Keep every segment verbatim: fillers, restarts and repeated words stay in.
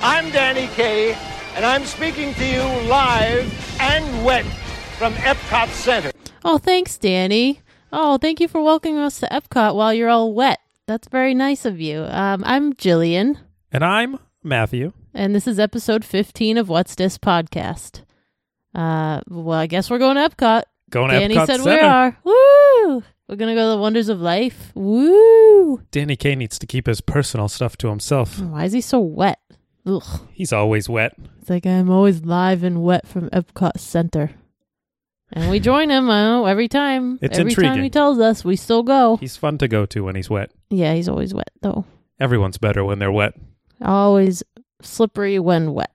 I'm Danny Kaye, and I'm speaking to you live and wet from Epcot Center. Oh, thanks, Danny. Oh, thank you for welcoming us to Epcot while you're all wet. That's very nice of you. Um, I'm Jillian. And I'm Matthew. And this is episode fifteen of What's This Podcast. Uh, well, I guess we're going to Epcot. Going to Danny Epcot said Center. we are. Woo! We're going to go to the Wonders of Life. Woo! Danny Kaye needs to keep his personal stuff to himself. Why is he so wet? Ugh. He's always wet. It's like, I'm always live and wet from Epcot Center. And we join him uh, every time. It's every intriguing. time he tells us, we still go. He's fun to go to when he's wet. Yeah, he's always wet, though. Everyone's better when they're wet. Always slippery when wet.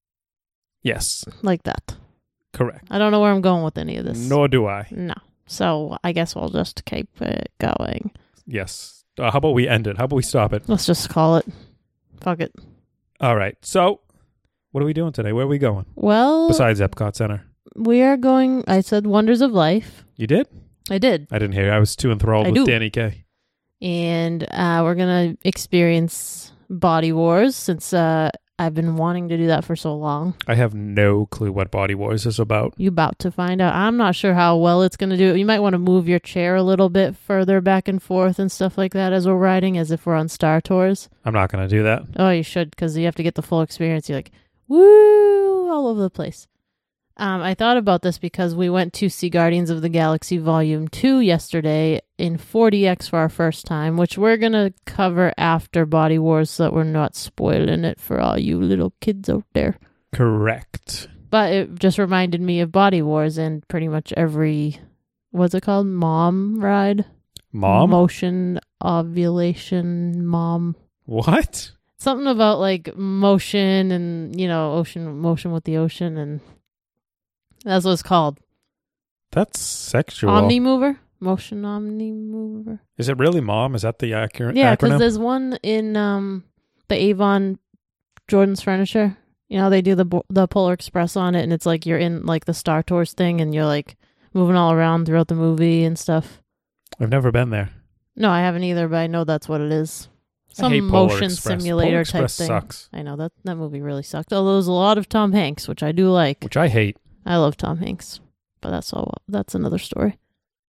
Yes, Like that. correct. I don't know where I'm going with any of this. Nor do I. No. So I guess we'll just keep it going. Yes. Uh, how about we end it? How about we stop it? Let's just call it. Fuck it. All right. So, what are we doing today? Where are we going? Well, Besides Epcot Center. we are going, I said Wonders of Life. You did? I did. I didn't hear you. I was too enthralled I with do. Danny Kaye. And uh, we're going to experience Body Wars since uh, I've been wanting to do that for so long. I have no clue what Body Wars is about. You about to find out. I'm not sure how well it's going to do. You might want to move your chair a little bit further back and forth and stuff like that as we're riding, as if we're on Star Tours. I'm not going to do that. Oh, you should, because you have to get the full experience. You're like, woo, all over the place. Um, I thought about this because we went to see Guardians of the Galaxy Volume two yesterday in four D X for our first time, which we're going to cover after Body Wars so that we're not spoiling it for all you little kids out there. Correct. But it just reminded me of Body Wars and pretty much every, what's it called? Mom ride? Mom? Motion, ovulation, mom. What? Something about like motion and, you know, ocean, motion with the ocean, and that's what it's called. That's sexual. Omni mover? Motion omni mover? Is it really Mom? Is that the accurate Yeah, because acronym? there's one in um the Avon Jordan's Furniture. You know, they do the bo- the Polar Express on it, and it's like you're in like the Star Tours thing, and you're like moving all around throughout the movie and stuff. I've never been there. No, I haven't either, but I know that's what it is. Some I hate Polar motion Express. simulator Polar type Express thing. sucks. I know that that movie really sucked. Although there's a lot of Tom Hanks, which I do like. Which I hate. I love Tom Hanks, but that's all. That's another story.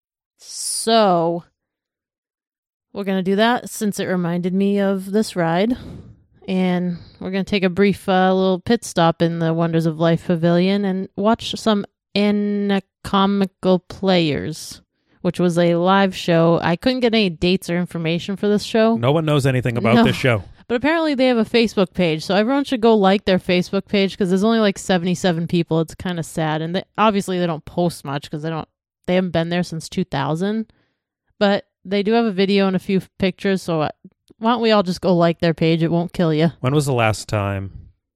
So we're gonna do that since it reminded me of this ride, and we're gonna take a brief uh, little pit stop in the Wonders of Life Pavilion and watch some Anatomical Players, which was a live show. I couldn't get any dates or information for this show. No one knows anything about No. this show. But apparently they have a Facebook page, so everyone should go like their Facebook page because there's only like seventy-seven people. It's kind of sad, and they, obviously they don't post much because they don't. They haven't been there since two thousand, but they do have a video and a few pictures. So uh, why don't we all just go like their page? It won't kill you. When was the last time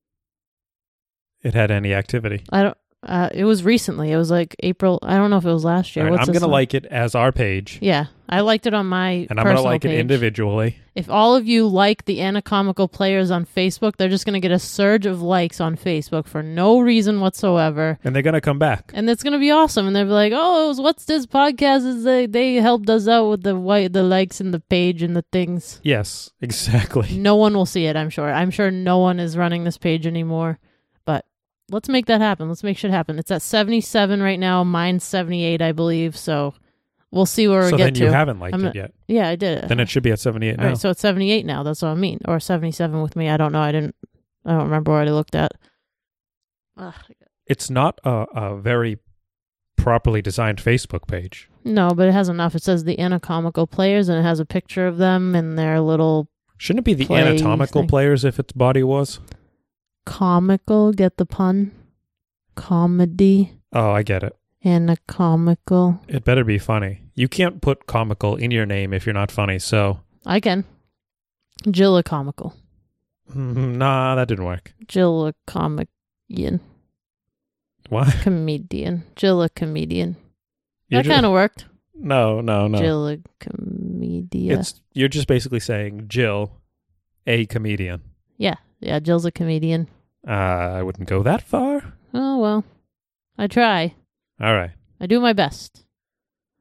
it had any activity? I don't. Uh, it was recently. It was like April. I don't know if it was last year. All right, What's I'm this going to one? like it as our page. Yeah, I liked it on my And I'm going to personal like page. it individually. If all of you like the Anatomical Players on Facebook, they're just going to get a surge of likes on Facebook for no reason whatsoever. And they're going to come back. And it's going to be awesome. And they'll be like, oh, it was What's This Podcast? Is they, they helped us out with the white, the likes and the page and the things. Yes, exactly. No one will see it, I'm sure. I'm sure no one is running this page anymore. But let's make that happen. Let's make shit happen. It's at seventy-seven right now. Mine's seventy-eight, I believe. So we'll see where So we get then to. you haven't liked I'm it not- yet. Yeah, I did it. Then it should be at seventy-eight All now. right, so it's seventy-eight now. That's what I mean. Or seventy-seven with me. I don't know. I didn't, I don't remember what I looked at. Ugh. It's not a, a very properly designed Facebook page. No, but it has enough. It says the Anatomical Players, and it has a picture of them and their little Shouldn't it be the Play anatomical thing. players if it's Body Wars? comical, get the pun? Comedy, Oh, I get it. anatomical. It better be funny. You can't put comical in your name if you're not funny, so... I can. Jilla comical. Mm, Nah, that didn't work. Jilla comedian. What? Comedian. Jilla comedian. You're That ju- kind of worked. No, no, no. Jilla comedia. It's You're just basically saying Jill, a comedian. Yeah, yeah, Jill's a comedian. Uh, I wouldn't go that far. Oh, well. I try. All right. I do my best.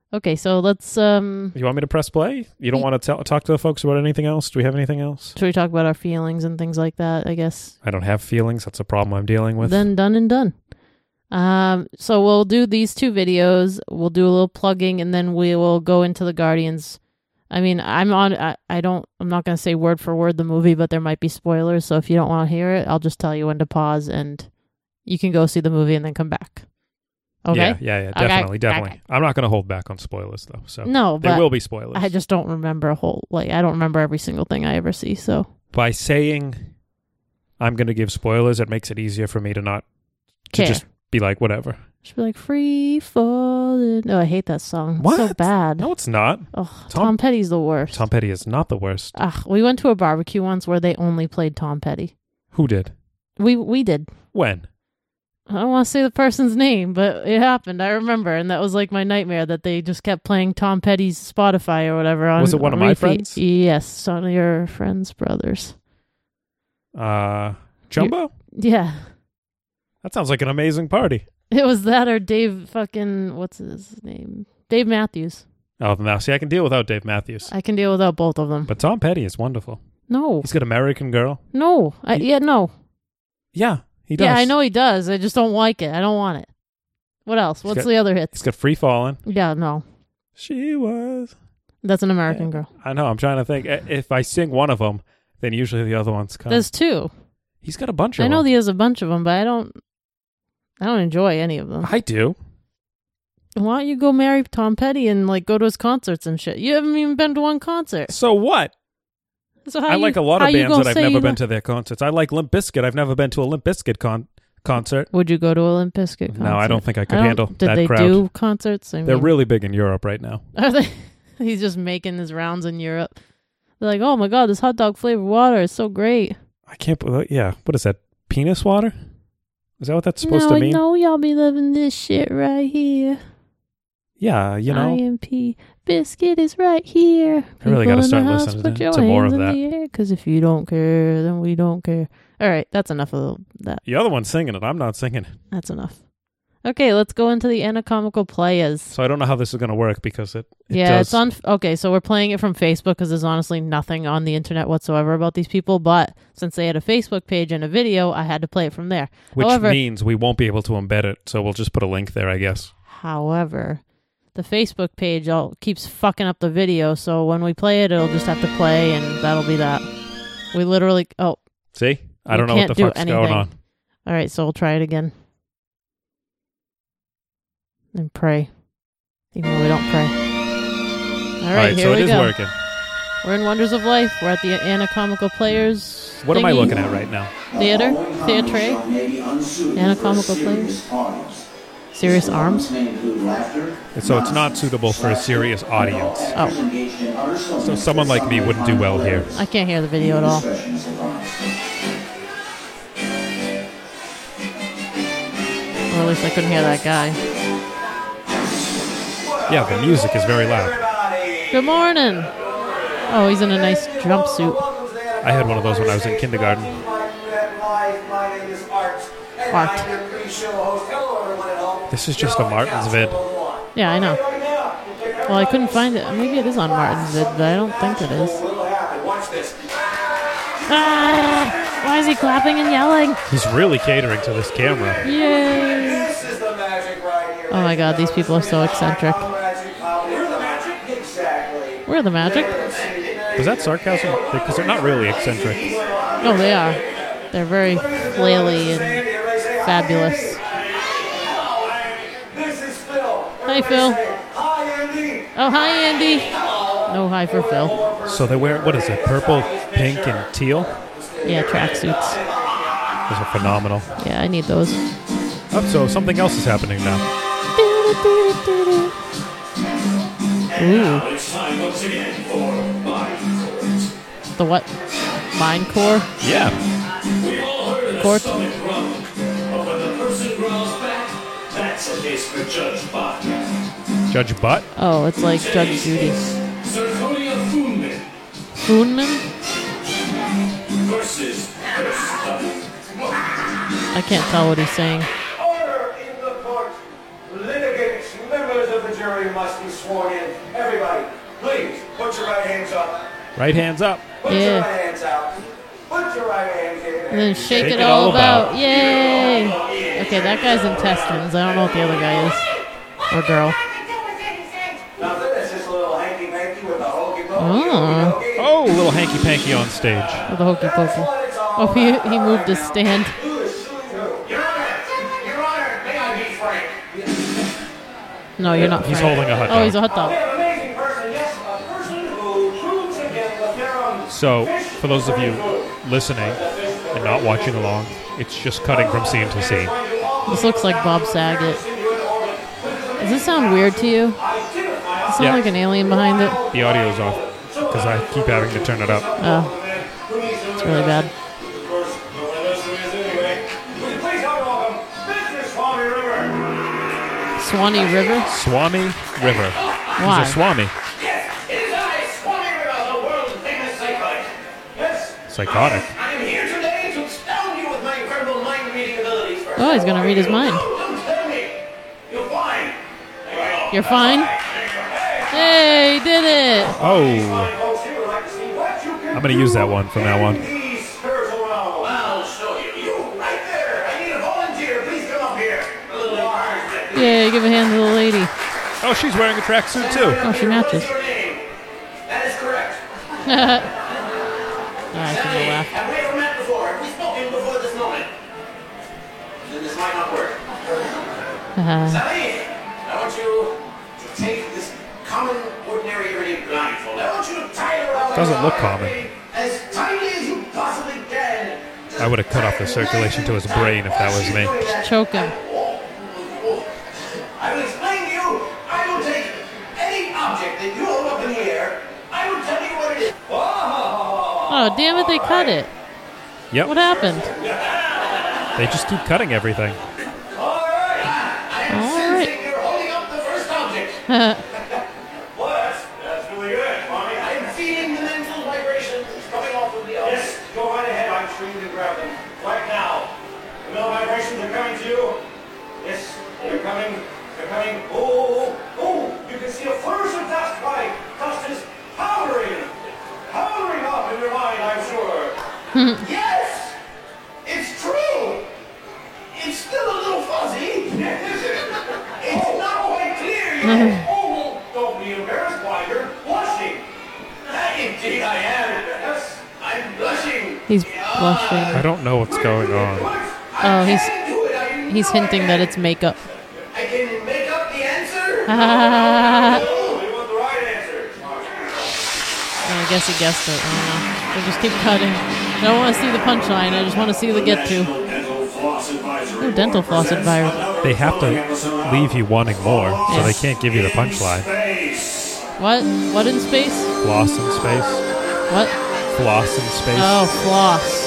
Okay, so let's um You want me to press play? You don't Y- want to tell, talk to the folks about anything else? Do we have anything else? should we talk about our feelings and things like that, I guess. I don't have feelings. That's a problem I'm dealing with. Then done and done. Um so we'll do these two videos, we'll do a little plugging, and then we will go into the Guardians. I mean, I'm on I, I don't I'm not going to say word for word the movie, but there might be spoilers, so if you don't want to hear it, I'll just tell you when to pause and you can go see the movie and then come back. Okay? Yeah, yeah, yeah. Okay, Definitely, definitely. okay. I'm not going to hold back on spoilers, though. So No, there but will be spoilers. I just don't remember a whole like I don't remember every single thing I ever see, so By saying I'm going to give spoilers, it makes it easier for me to not to Care. just be like, whatever. Just be like, free falling. No, I hate that song. It's so What? bad. No, it's not. Oh, Tom- Tom, Petty's the worst. Tom Petty is not the worst. Ugh, we went to a barbecue once where they only played Tom Petty. Who did? We we did. When? I don't want to say the person's name, but it happened. I remember, and that was like my nightmare that they just kept playing Tom Petty's Spotify or whatever. On, Was it one on of my repeat. friends? Yes, one of your friends' brothers. Uh, Jumbo? Yeah, That sounds like an amazing party. it was that or Dave fucking what's his name? Dave Matthews. Oh, now see, I can deal without Dave Matthews. I can deal without both of them. But Tom Petty is wonderful. No, He's got American Girl. no, I, He- yeah, no. Yeah, he does. Yeah, I know he does. I just don't like it. I don't want it. What else? What's got- the other He's hits? got Free Fallin'. Yeah, no. She was. That's an American Yeah. Girl. I know. I'm trying to think. I- If I sing one of them, then usually the other ones come. There's two. He's got a bunch of I know them. he has a bunch of them, but I don't. I don't enjoy any of them. I do. Why don't you go marry Tom Petty and like go to his concerts and shit? You haven't even been to one concert. So what? So how I you, like a lot how of you bands gonna that I've say never you been li- to their concerts. I like Limp Bizkit. I've never been to a Limp Bizkit con- concert. Would you go to a Limp Bizkit concert? No, I don't think I could I don't- handle Did that they crowd. do concerts? I They're mean, really big in Europe right now. Are they? He's just making his rounds in Europe. They're like, oh my god, this hot dog flavored water is so great. I can't believe. Yeah, what is that? Penis water? Is that what that's supposed no, to mean? No, y'all be loving this shit right here. Yeah, you know. I M P Biscuit is right here. I really gotta People in start the house, listening put to- your to more hands of in that. the air, 'cause if you don't care, then we don't care. All right, that's enough of that. The other one's singing it. I'm not singing it. That's enough. Okay, let's go into the anatomical players. So I don't know how this is going to work because it, it yeah, does. it's on. Okay, so we're playing it from Facebook because there's honestly nothing on the internet whatsoever about these people. But since they had a Facebook page and a video, I had to play it from there. Which However, means we won't be able to embed it. So we'll just put a link there, I guess. However, the Facebook page all keeps fucking up the video, so when we play it, it'll just have to play, and that'll be that. We literally. Oh, See? I we don't know what can't the do fuck's anything. going on. All right, so we'll try it again. And pray. Even though we don't pray. All right, All right, here so we it is go. working. We're in Wonders of Life. We're at the Anatomical Players. What am I thingy. looking at right now? Theater? Theatre? Anatomical Players? Serious Arms? So it's not suitable for a serious audience. Oh, So someone like me wouldn't do well here. I can't hear the video at all. Or at least I couldn't hear that guy. Yeah, the music is very loud. Good morning. Oh, he's in a nice jumpsuit. I had one of those when I was in kindergarten. Art. This is just a Martin's vid. Yeah, I know. Well, I couldn't find it. Maybe it is on Martin's vid, but I don't think it is. Ah! Why is he clapping and yelling? He's really catering to this camera. Yay! Oh my god, these people are so eccentric. We're the magic. Was that sarcasm? Because they're not really eccentric. No, they are. They're very flaily and fabulous. Hi, Phil. Oh, hi, Andy. No hi for Phil. So they wear, what is it, purple, pink, and teal? Yeah, tracksuits. Those are phenomenal. Yeah, I need those. Oh, so something else is happening now. Ooh. The what? Mine core? Yeah. Court? Judge Butt? Oh, it's like Judge Judy. Foonman? I can't tell what he's saying. Order in the court. Litigants, members of the jury. jury must be sworn in. Everybody, please, put your right hands up. Right hands up. Put Yeah. your right hands out. Put your right hands in. And then shake, it, all about. Yay! Okay, that guy's intestines. I don't know what the other guy is. Or girl. Nothing, it's just a little hanky-panky with a hokey-pokey. Oh. okey-dokey. Oh, a little hanky panky on stage. With the hokey pokey. Oh, he, he moved his stand. Who is suing who? Your Honor, Your Honor, may I be frank? No, you're not. He's Frank. holding a hot Oh, dog. he's a hot We dog. have an amazing person, yes, a person who proves again that there are So, for those of you listening and not watching along, it's just cutting from scene to scene. This looks like Bob Saget. Does this sound weird to you? Does it sound Yeah. like an alien behind it? The audio's off because I keep having to turn it up. Oh, it's really bad. Of course, no one knows who he is anyway. Would you please help me welcome Mister Swami River? Swanee River? Swami River. Why? He's a Swami. Yes, it is I, Swami River, the world's famous psychotic. Yes. Psychotic. I am here today to astound you with my incredible mind-reading abilities. First, Oh, he's gonna read his mind. Don't, don't tell me. You're fine. You're fine? Hey, he did it! Oh, Folks here would like to see what you can I'm going to use that one from now on. These spiritual realm. I'll show you. You, right there. I need a volunteer. Please come up here. A little encouragement. Yay, give a hand to the lady. Oh, she's wearing a tracksuit too. Oh, she matches. What is your name? That is correct. Alright, I can go Sally, laugh. have we ever met before? Have we spoken before this moment? Then this might not work. Uh, Sally, I want you to take this common, ordinary, everyday blindfold. I want you to tie it around Doesn't your look arm common. as tightly as you possibly can. Just I would have cut off the circulation to his brain if that was me. choke him. I will explain to you. I will take any object that you hold up in the air. I will tell you what it is. Oh, Oh, damn it, they cut it. Yep. What happened? They just keep cutting everything. all right. I am All sensing right. you're holding up the first object. Well, that's, that's really good, Mommy. I am feeling the mental vibrations coming off of the elbow. Yes, go right ahead. I'm sure you can grab them right now. The mental vibrations are coming to you. Yes, they're coming. They're coming. Oh, oh, you can see a flourish of dust, right? Dust is powdering. Powdering up in your mind, I'm sure. Yes! It's true! It's still a little fuzzy. It's not quite clear yet. Oh, don't be embarrassed why you're blushing. Ah, indeed I am. Yes, I'm blushing. He's I blushing. don't know what's going on. Oh, he's he's hinting that it's makeup. I can make up the answer. Ah. Oh, you want the right answer. I guess he guessed it. I don't know. They just keep cutting. I don't want to see the punchline. I just want to see the get to. Ooh, dental floss advisory. They have to leave you wanting more, so they can't give you the punchline. What? What in space? Floss in space. What? Floss in space. Oh, floss.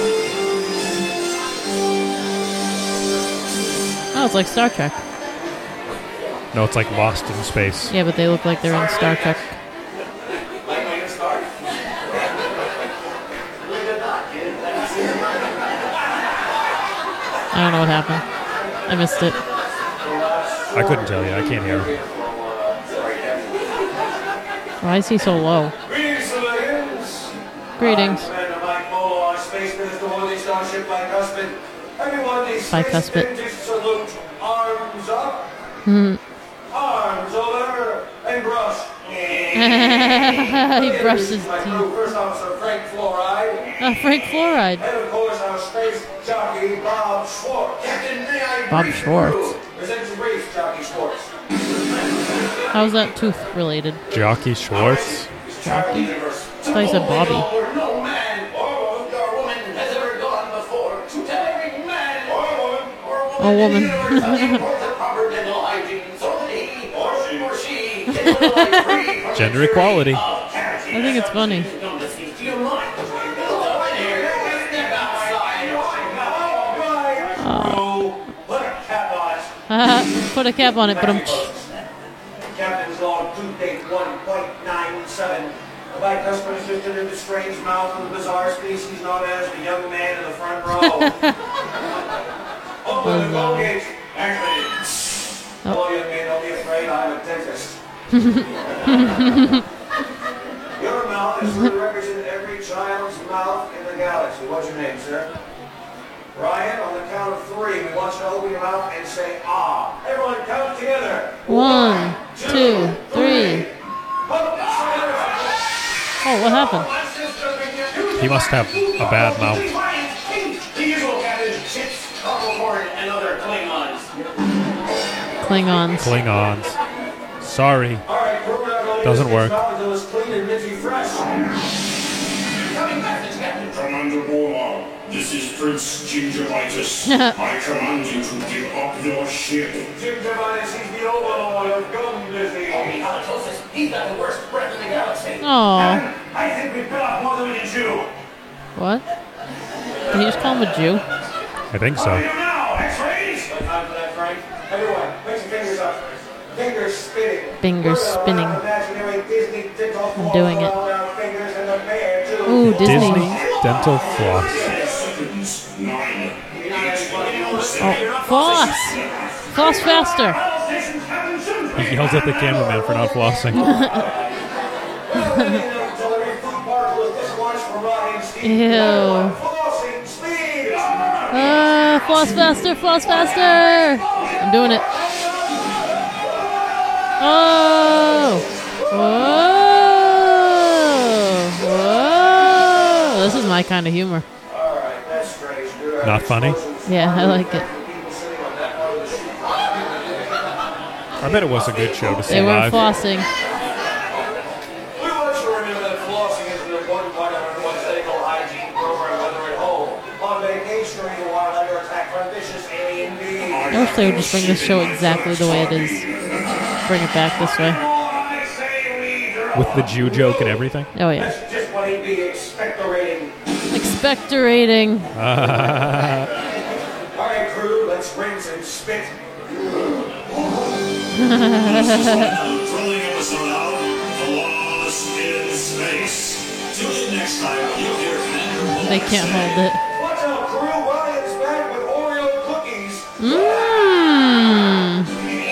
Oh, it's like Star Trek. No, it's like Lost in space. Yeah, but they look like they're in Star Trek. Like my start? I don't know what happened. I missed it. I couldn't tell you. I can't hear him. Why is he so low? Greetings, civilians. Greetings. I'm Commander Mike Molo, our Space Minister holding Starship Bicuspid. Everyone, the Space Bicuspid. Vintage salute. Arms up. Hmm. Arms over. And brush. He brushed his My teeth. crew, First Officer Frank Fluoride. Uh, Frank Fluoride. And of course, our space jockey, Bob Schwartz. Captain, may I Bob brief the Schwartz. crew? Present your brief, Jockey Schwartz. How's that tooth related? Jockey Schwartz. Jockey? I thought you said Bobby. No man or woman has ever gone before. To tell every man or woman or A woman. the proper dental hygiene so that he or she or she can live free from Gender the fury equality. of cavities. I think it's funny. Don't listen to your mind. Go in here. Step outside. All right. Crew, put a cap on it. Put a cap on it, but I'm. Captain's log two date one point nine seven. The bicuspid is lifted in the strange mouth of the bizarre species known as the young man in the front row. Open the Bizarre. Colgate. Activated. Oh, young man, don't be afraid. I'm a dentist. Your mouth is to represent every child's mouth in the galaxy. What's your name, sir? Ryan, on the count of three, we want you to open your mouth and say, ah. Everyone, count together. One, two, three. Oh, what happened? He must have a bad mouth. The usual captain, ships, Horn, and other Klingons. Klingons. Klingons. Sorry. Doesn't work. Commander Borlaug, this is Prince Gingivitis. I command you to give up your ship. Gingivitis, he's the overlord of gum disease. Oh, halitosis, he's got the worst breath in the galaxy. Aw. I think we've bit off more than we can chew. What? Did he just call him a Jew? I think so. What do you now, X-rays? No time for that, Frank. Everyone, put your fingers up. Fingers spinning. Fingers spinning. Imaginary Disney dental I'm doing it. around our fingers and the bear, too. Ooh, Disney. Disney dental floss. Seconds, nine, Oh, floss! Floss faster! He yells at the cameraman for not flossing. Ew. Uh, floss faster, floss faster! I'm doing it. Oh! Whoa! Whoa! This is my kind of humor. Not funny? Yeah, I like it. I bet it was a good show to see They weren't live. flossing. We want you to remember that flossing is an important part of everyone's medical hygiene program, whether at home, on vacation, or even while under attack from vicious alien beings. I wish they would just bring this show exactly the way it is. Bring it back this way. I say we drop. With the Jew joke and everything. Oh, yeah. That's just what he'd be expectorating. Expectorating. All right, crew, let's rinse and spit. Thrilling episode of Flawless in Space. Tune in next time when you hear Commander Borlaug They can't hold it. Watch out, crew. Ryan's back with Oreo cookies. Mmm.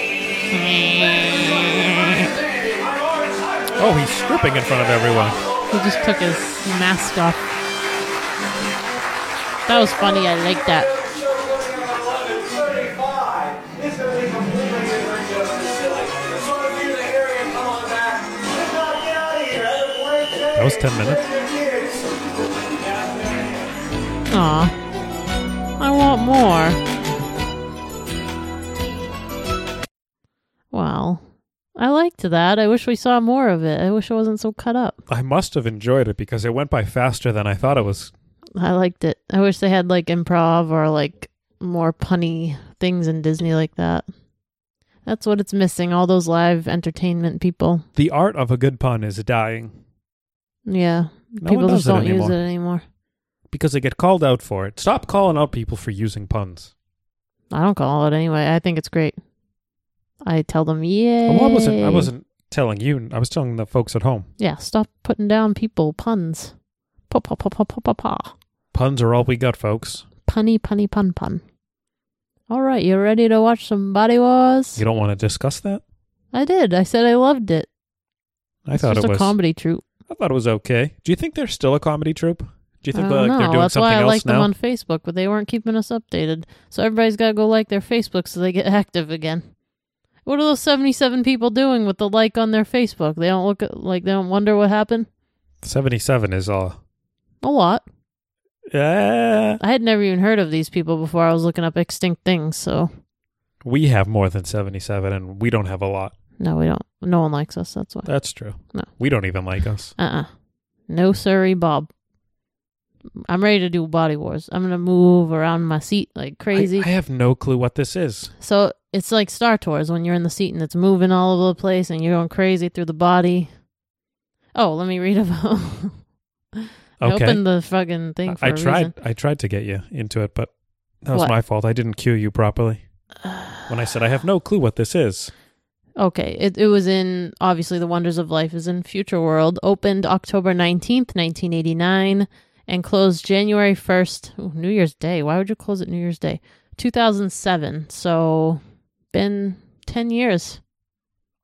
Oh, he's stripping in front of everyone. He just took his mask off. That was funny. I like that. eleven thirty-five. It's going to be completely different just as silly. So if you're the area, come on back. Let's not get out of here. Have a great day. That was ten minutes. Aw. I want more. Wow. I liked that. I wish we saw more of it. I wish it wasn't so cut up. I must have enjoyed it because it went by faster than I thought it was. I liked it. I wish they had like improv or like more punny things in Disney like that. That's what it's missing. All those live entertainment people. The art of a good pun is dying Yeah. No people one just does it don't use anymore. it anymore. because they get called out for it. Stop calling out people for using puns. I don't call it anyway. I think it's great. I tell them, yeah. Well, I wasn't. I wasn't telling you. I was telling the folks at home. Yeah, stop putting down people puns. Pa pa pa pa pa pa pa. Puns are all we got, folks. Punny punny pun pun. All right, you ready to watch some Body Wars? You don't want to discuss that? I did. I said I loved it. I It's thought just it was. a comedy troupe. I thought it was okay. Do you think they're still a comedy troupe? Do you think I they're, don't like, they're know. doing That's something why I else like them now? on Facebook, but they weren't keeping us updated. So everybody's got to go like their Facebook so they get active again. What are those seventy-seven people doing with the like on their Facebook? They don't look at, like they don't wonder what happened? seventy-seven is uh A lot. Yeah. I had never even heard of these people before I was looking up extinct things, so We have more than seventy-seven, and we don't have a lot. no, we don't. No one likes us, that's why. That's true. No. We don't even like us. Uh-uh. No sorry, Bob. I'm ready to do Body Wars. I'm going to move around my seat like crazy. I, I have no clue what this is. So it's like Star Tours when you're in the seat and it's moving all over the place and you're going crazy through the body. Oh, let me read about. I Okay. opened the fucking thing for I a tried. reason. I tried to get you into it, but that was What? my fault. I didn't cue you properly. When I said I have no clue what this is. Okay, it it was in obviously The Wonders of Life is in Future World. Opened October nineteenth, nineteen eighty-nine, and closed January first. Ooh, New Year's Day. Why would you close it New Year's Day? two thousand seven. So been ten years.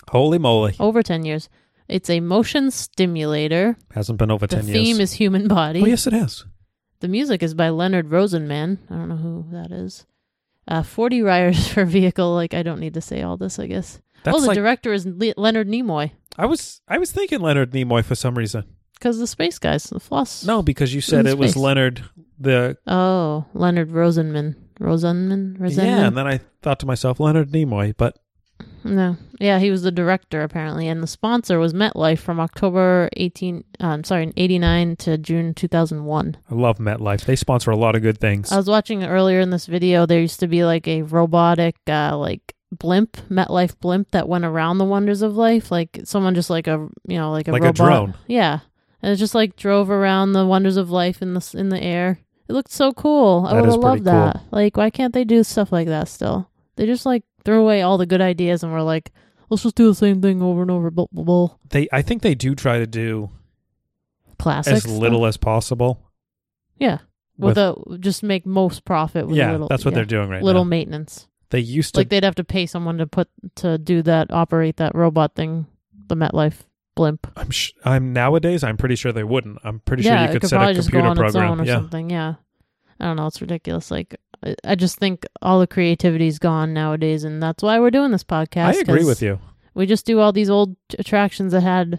Holy moly. Over ten years. It's a motion stimulator. Hasn't been over The ten years. theme is human body. Oh, yes, it has. The music is by Leonard Rosenman. I don't know who that is. Uh, forty riders per vehicle. Like, I don't need to say all this, I guess. That's oh, the like, director is Le- Leonard Nimoy. I was I was thinking Leonard Nimoy for some reason. Because the space guys, the floss. No, because you said In it was space. Leonard the... Oh, Leonard Rosenman. Rosenman? Rosenman? Yeah, and then I thought to myself, Leonard Nimoy, but... No. Yeah, he was the director, apparently. And the sponsor was MetLife from October eighteenth, uh, I'm sorry, eighty-nine to June two thousand one. I love MetLife. They sponsor a lot of good things. I was watching earlier in this video, there used to be like a robotic, uh, like, blimp, MetLife blimp that went around the wonders of life. Like, someone just like a, you know, like a Like a robot. drone. Yeah. And it just like drove around the wonders of life in the, in the air. It looked so cool. I That would is have pretty loved that. Like, why can't they do stuff like that still? They just like threw away all the good ideas and were like, let's just do the same thing over and over. Blah, blah, blah. They, I think they do try to do Classics. as little stuff. as possible. Yeah. with- With, a just make most profit with yeah, little. that's what yeah, they're doing right Little now. maintenance. They used to... Like they'd have to pay someone to put to do that, operate that robot thing, the MetLife blimp. I'm sh- I'm nowadays, I'm pretty sure they wouldn't. I'm pretty yeah, sure you it could, could set probably a just go computer on its program. own or Yeah. something. Yeah, I don't know. It's ridiculous. Like I, I just think all the creativity's gone nowadays, and that's why we're doing this podcast. I agree 'cause with you. We just do all these old t- attractions that had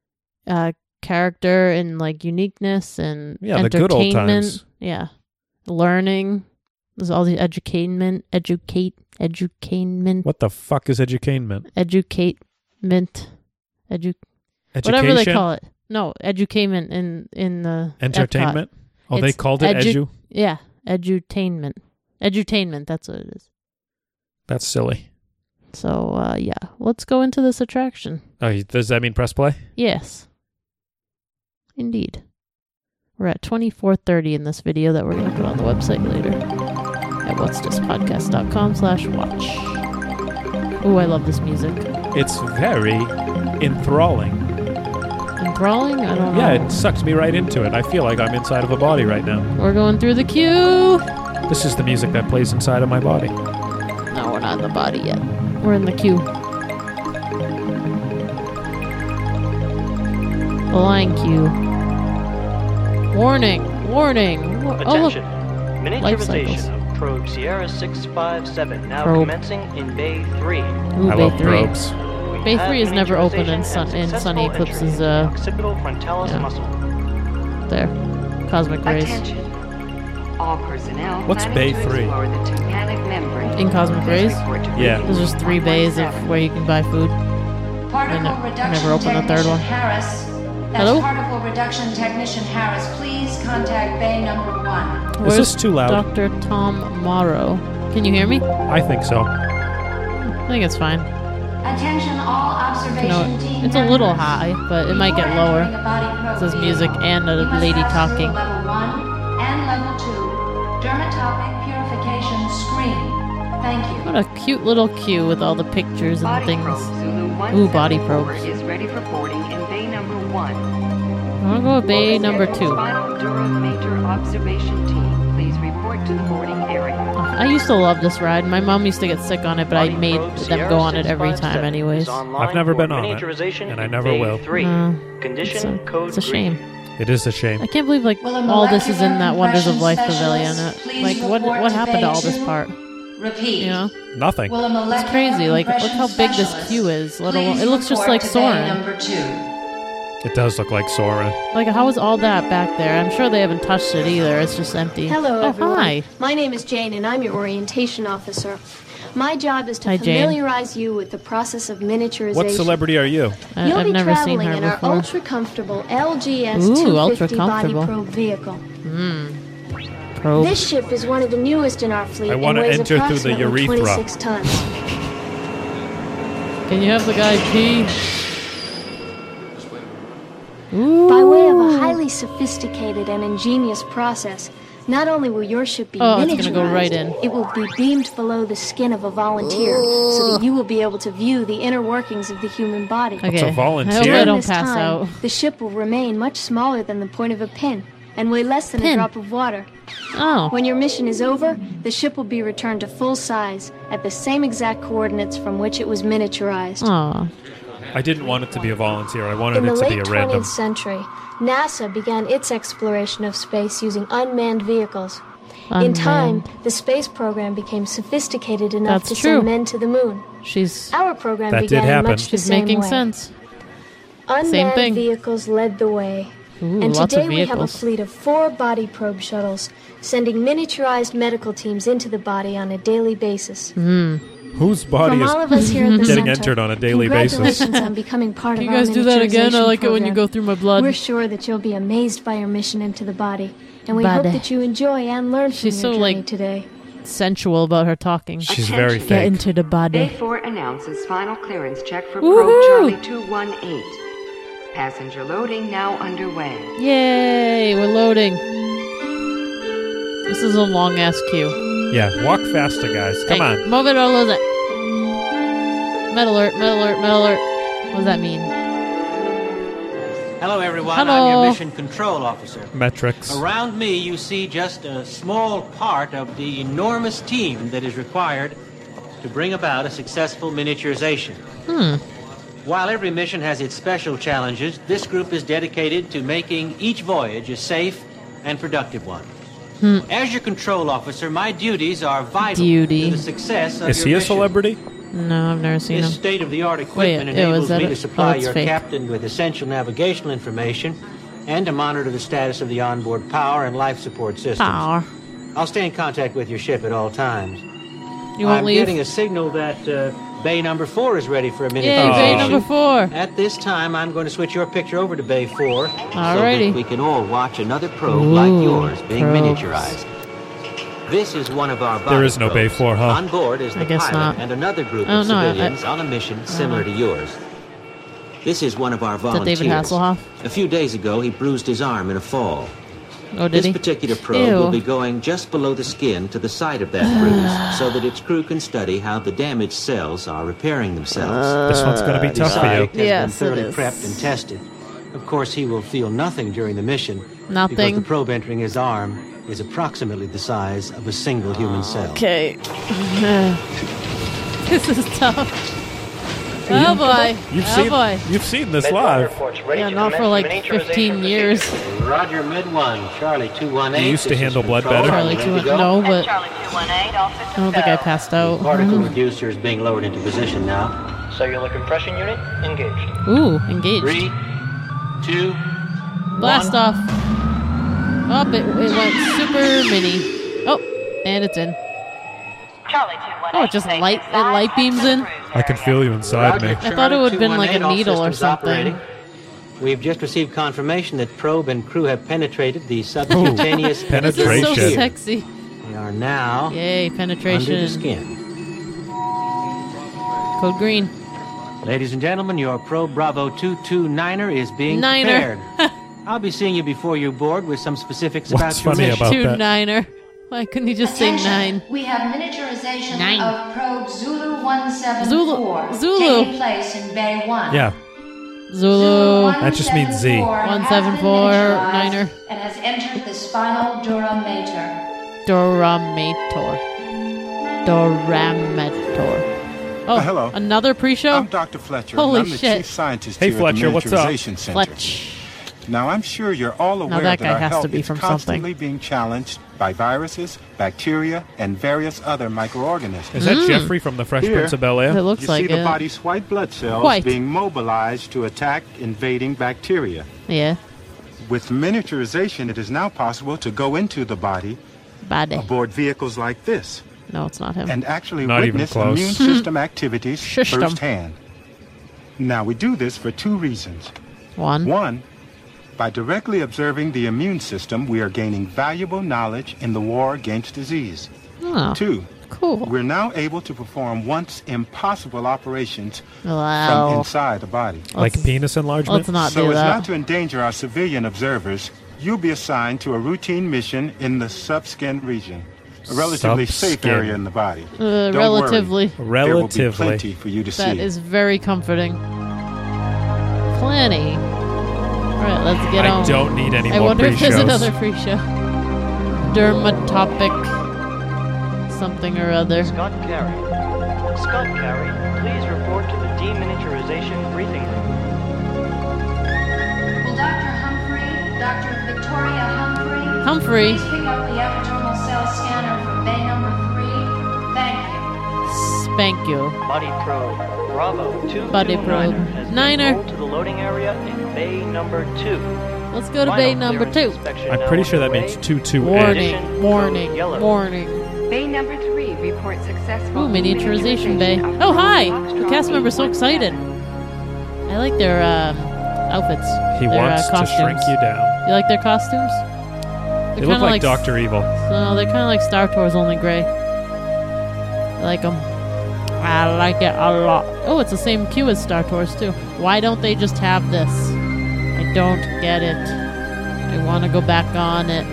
uh, character and like uniqueness and Yeah, the good old entertainment. times. Yeah, learning. There's all the educatement, educate, educainment, What the fuck is educainment? educatement, edu, Education? whatever they call it. No, educainment in in the Entertainment? Epcot. Oh, they It's called it edu- edu? Yeah, edutainment, edutainment. That's what it is. That's silly. So uh, yeah, let's go into this attraction. Oh, you- does that mean press play? Yes, indeed. We're at twenty-four thirty in this video that we're going to put on the website later at what's this podcast dot com slash watch. Ooh, I love this music. It's very enthralling. Enthralling? I don't know. Yeah, it sucks me right into it. I feel like I'm inside of a body right now. We're going through the queue. This is the music that plays inside of my body. No, we're not in the body yet. We're in the queue. The line queue. Warning! Warning! Oh, look. Attention. Life cycles. Miniaturization of probe Sierra six five seven now Probe. commencing in Bay three. Ooh, I Bay love three. probes. We Bay have three is never open in miniaturization Sun- and in successful Sunny entry Eclipse's, into the uh, occipital frontalis yeah. muscle. There. Cosmic rays. Attention. All personnel What's planning Bay to three? explore the tympanic membrane. In Cosmic Rays? Report to Yeah. Briefing There's just three bays of where you can buy food. Particle I ne- reduction never opened the third technician one. Harris. That's Hello? particle reduction technician Harris. Please contact bay number one. Where's this too loud? Doctor Tom Morrow. Can you hear me? I think so. I think it's fine. Attention all observation No, team it's a little members. high, but it might get Before lower. entering a body probe It says music vehicle, and a you must lady pass through talking. Level one and level two dermatopic purification screen. Thank you. What a cute little queue with all the pictures and Body things. probe Zulu Ooh, body one seven four probes. is ready for boarding in bay number one. I want to go with bay number two. Spinal Duramator observation team, please report to the boarding area. I used to love this ride. My mom used to get sick on it, but I Body made probe them Sierra go on it every six five time seven anyways. is online I've never for been on it, miniaturization and I in never Bay will. three. No, Condition it's a, code it's a green. shame. It is a shame. I can't believe like Will a all this is in molecular that Wonders of Life impression pavilion. specialist Uh, please Like what report what to happened to bay all this two? part? Repeat. You know, Nothing. Will a molecular it's crazy. Like look impression how big this specialist queue is. Let alone, please it looks just report like to bay Soarin'. number two. It does look like Sora. Like how is all that back there? I'm sure they haven't touched it either. It's just empty. Hello, oh, everyone. hi. My name is Jane, and I'm your orientation officer. My job is to Hi, Jane. familiarize you with the process of miniaturization. What celebrity are you? I, You'll I've be never seen traveling her in our before. ultra comfortable L G S Ooh, two ultra fifty body comfortable. probe vehicle. Probe. This ship is one of the newest in our fleet I and wanna weighs enter through the approximately urethra. twenty-six tons. Can you have the guy pee? By way of a highly sophisticated and ingenious process, not only will your ship be Oh, it's miniaturized, gonna go right in. it will be beamed below the skin of a volunteer so that you will be able to view the inner workings of the human body. Okay. a volunteer? I hope I During don't this pass time, out. the ship will remain much smaller than the point of a pin, and weigh less than Pin. a drop of water. Oh. When your mission is over, the ship will be returned to full size at the same exact coordinates from which it was miniaturized. Aw. I didn't want it to be a volunteer. I wanted In the it to be late a random. twentieth century, NASA began its exploration of space using unmanned vehicles. In Unmanned. time, the space program became sophisticated enough That's to true. send men to the moon. She's Our program That did began in happen. much the she's same making way. sense. Unmanned thing. vehicles led the way. Ooh, and lots today of we have a vehicles. fleet of four body probe shuttles, sending miniaturized medical teams into the body on a daily basis. Whose body From is all of us here at the getting center, entered on a daily basis? congratulations on becoming part Can of you guys our do that again? I miniaturization like it when you program. go through my blood. We're sure that you'll be amazed by your mission into the body, and we Body. hope that you enjoy and learn from She's your so, journey like, today. sensual about her talking. She's very Attention. Get fake. into the Bay body. four announces final clearance check for Woohoo! probe Charlie two one eight. Passenger loading now underway. Yay, we're loading. This is a long ass queue. Yeah, walk faster, guys. Come Hey, on. Move it or lose it. Metal alert, metal alert, metal alert. What does that mean? Hello, everyone. Hello. I'm your mission control officer. Metrics. Around me, you see just a small part of the enormous team that is required to bring about a successful miniaturization. Hmm. While every mission has its special challenges, this group is dedicated to making each voyage a safe and productive one. Hmm. As your control officer, my duties are vital Duty. to the success of Is your he a mission. celebrity? No, I've never seen This him. state-of-the-art equipment Wait, ew, enables is that me a- to supply oh, it's your fake. captain with essential navigational information and to monitor the status of the onboard power and life support systems. Power. I'll stay in contact with your ship at all times. You won't I'm leave? getting a signal that uh, Bay number four is ready for a minute. Yay, Bay number four. At this time, I'm going to switch your picture over to Bay four so Alrighty. that we can all watch another probe Ooh, like yours being probes. miniaturized. This is one of our body There is no Bay probes. four, huh? On board is I the guess pilot not. and another group I of don't know, I- civilians I- on a mission similar know. to yours. This is one of our Is that volunteers. David Hasselhoff? A few days ago, he bruised his arm in a fall. Oh, did This he? particular probe Ew. will be going just below the skin to the side of that bruise so that its crew can study how the damaged cells are repairing themselves. This one's going to be The tough for you. site has been Yes, it thoroughly is. prepped and tested. Of course, he will feel nothing during the mission because Nothing. the probe entering his arm is approximately the size of a single human cell. Okay. This is tough. Oh boy. You've oh seen boy. you've seen this live. Yeah, not for like fifteen years. Roger, mid one, Charlie two one eight. You used to handle blood better. Charlie two one. No, but I don't think I passed out. Particle reducer is being lowered into position now. Cellular compression unit engaged. Ooh, engaged. Three, two, Blast off. Oh, it, it went super mini. Oh, and it's in. Oh, it just light it light beams in. I can feel you inside me. I thought it would have been like a all needle or systems something. operating. We've just received confirmation that probe and crew have penetrated the subcutaneous This is so Penetration. sexy. We are now Yay, under penetration. the skin. Code green. Ladies and gentlemen, your probe Bravo two two niner is being Niner. prepared. I'll be seeing you before you board with some specifics What's about your funny mission. about Two that? niner. Why couldn't he just say Attention. nine? We have miniaturization Nine. of probe Zulu one seven Zulu- four Zulu. taking place in Bay one. Yeah. Zulu. That just means Z. one seven four niner. And has entered the spinal dura mater. Doramator. Doramator. Oh, Uh, hello. another pre-show? I'm Doctor Fletcher. Holy and I'm the shit. chief scientist Hey, here Fletcher, at the what's up? Miniaturization Center. Fletch. Now, I'm sure you're all aware that that, guy our has to health be is from constantly something. being challenged by viruses, bacteria, and various other microorganisms. Is that Jeffrey from the Fresh Here, Prince of Bel-Air? It looks you like see the it. body's white blood cells White. being mobilized to attack invading bacteria. Yeah. With miniaturization, it is now possible to go into the body Body. aboard vehicles like this No, it's not him. and actually Not even witness close. immune system activities System. firsthand. Now, we do this for two reasons. One. One, by directly observing the immune system, we are gaining valuable knowledge in the war against disease. Oh, Two, cool. we're now able to perform once impossible operations from Wow. inside the body. Like penis enlargement? Let's not so do as that. not to endanger our civilian observers, you'll be assigned to a routine mission in the subskin region, a relatively safe Subskin. area in the body. Uh, Don't relatively. worry, there will be Relatively. plenty for you to That see. is very comforting. Plenty. right, let's get I on. don't need any I more wonder if there's pre-shows. another free show. Dermatopic something or other. Scott Carey. Scott Carey, please report to the deminiaturization briefing room. Will Doctor Humphrey, Doctor Victoria Humphrey, Humphrey. please pick up the epidermal cell scanner for bay number three? Thank you. Spank you. Body probe Bravo two Body two probe. Niner has been Niner. rolled to the loading area in bay number two. Let's go to Final bay number clearance two. inspection I'm now pretty sure that underway. means two two A. Warning, Addition warning, code yellow. warning. Bay number three reports successful Ooh, miniaturization bay. of Oh, hi! Foxtrot The cast member's so eight one excited. seven. I like their um, outfits. He their, wants uh, to costumes. shrink you down. You like their costumes? They They're look kinda like Doctor Evil. No, they're kind of like Star Tours, only gray. I like them. I like it a lot. Oh, it's the same queue as Star Tours, too. Why don't they just have this? I don't get it. I want to go back on it.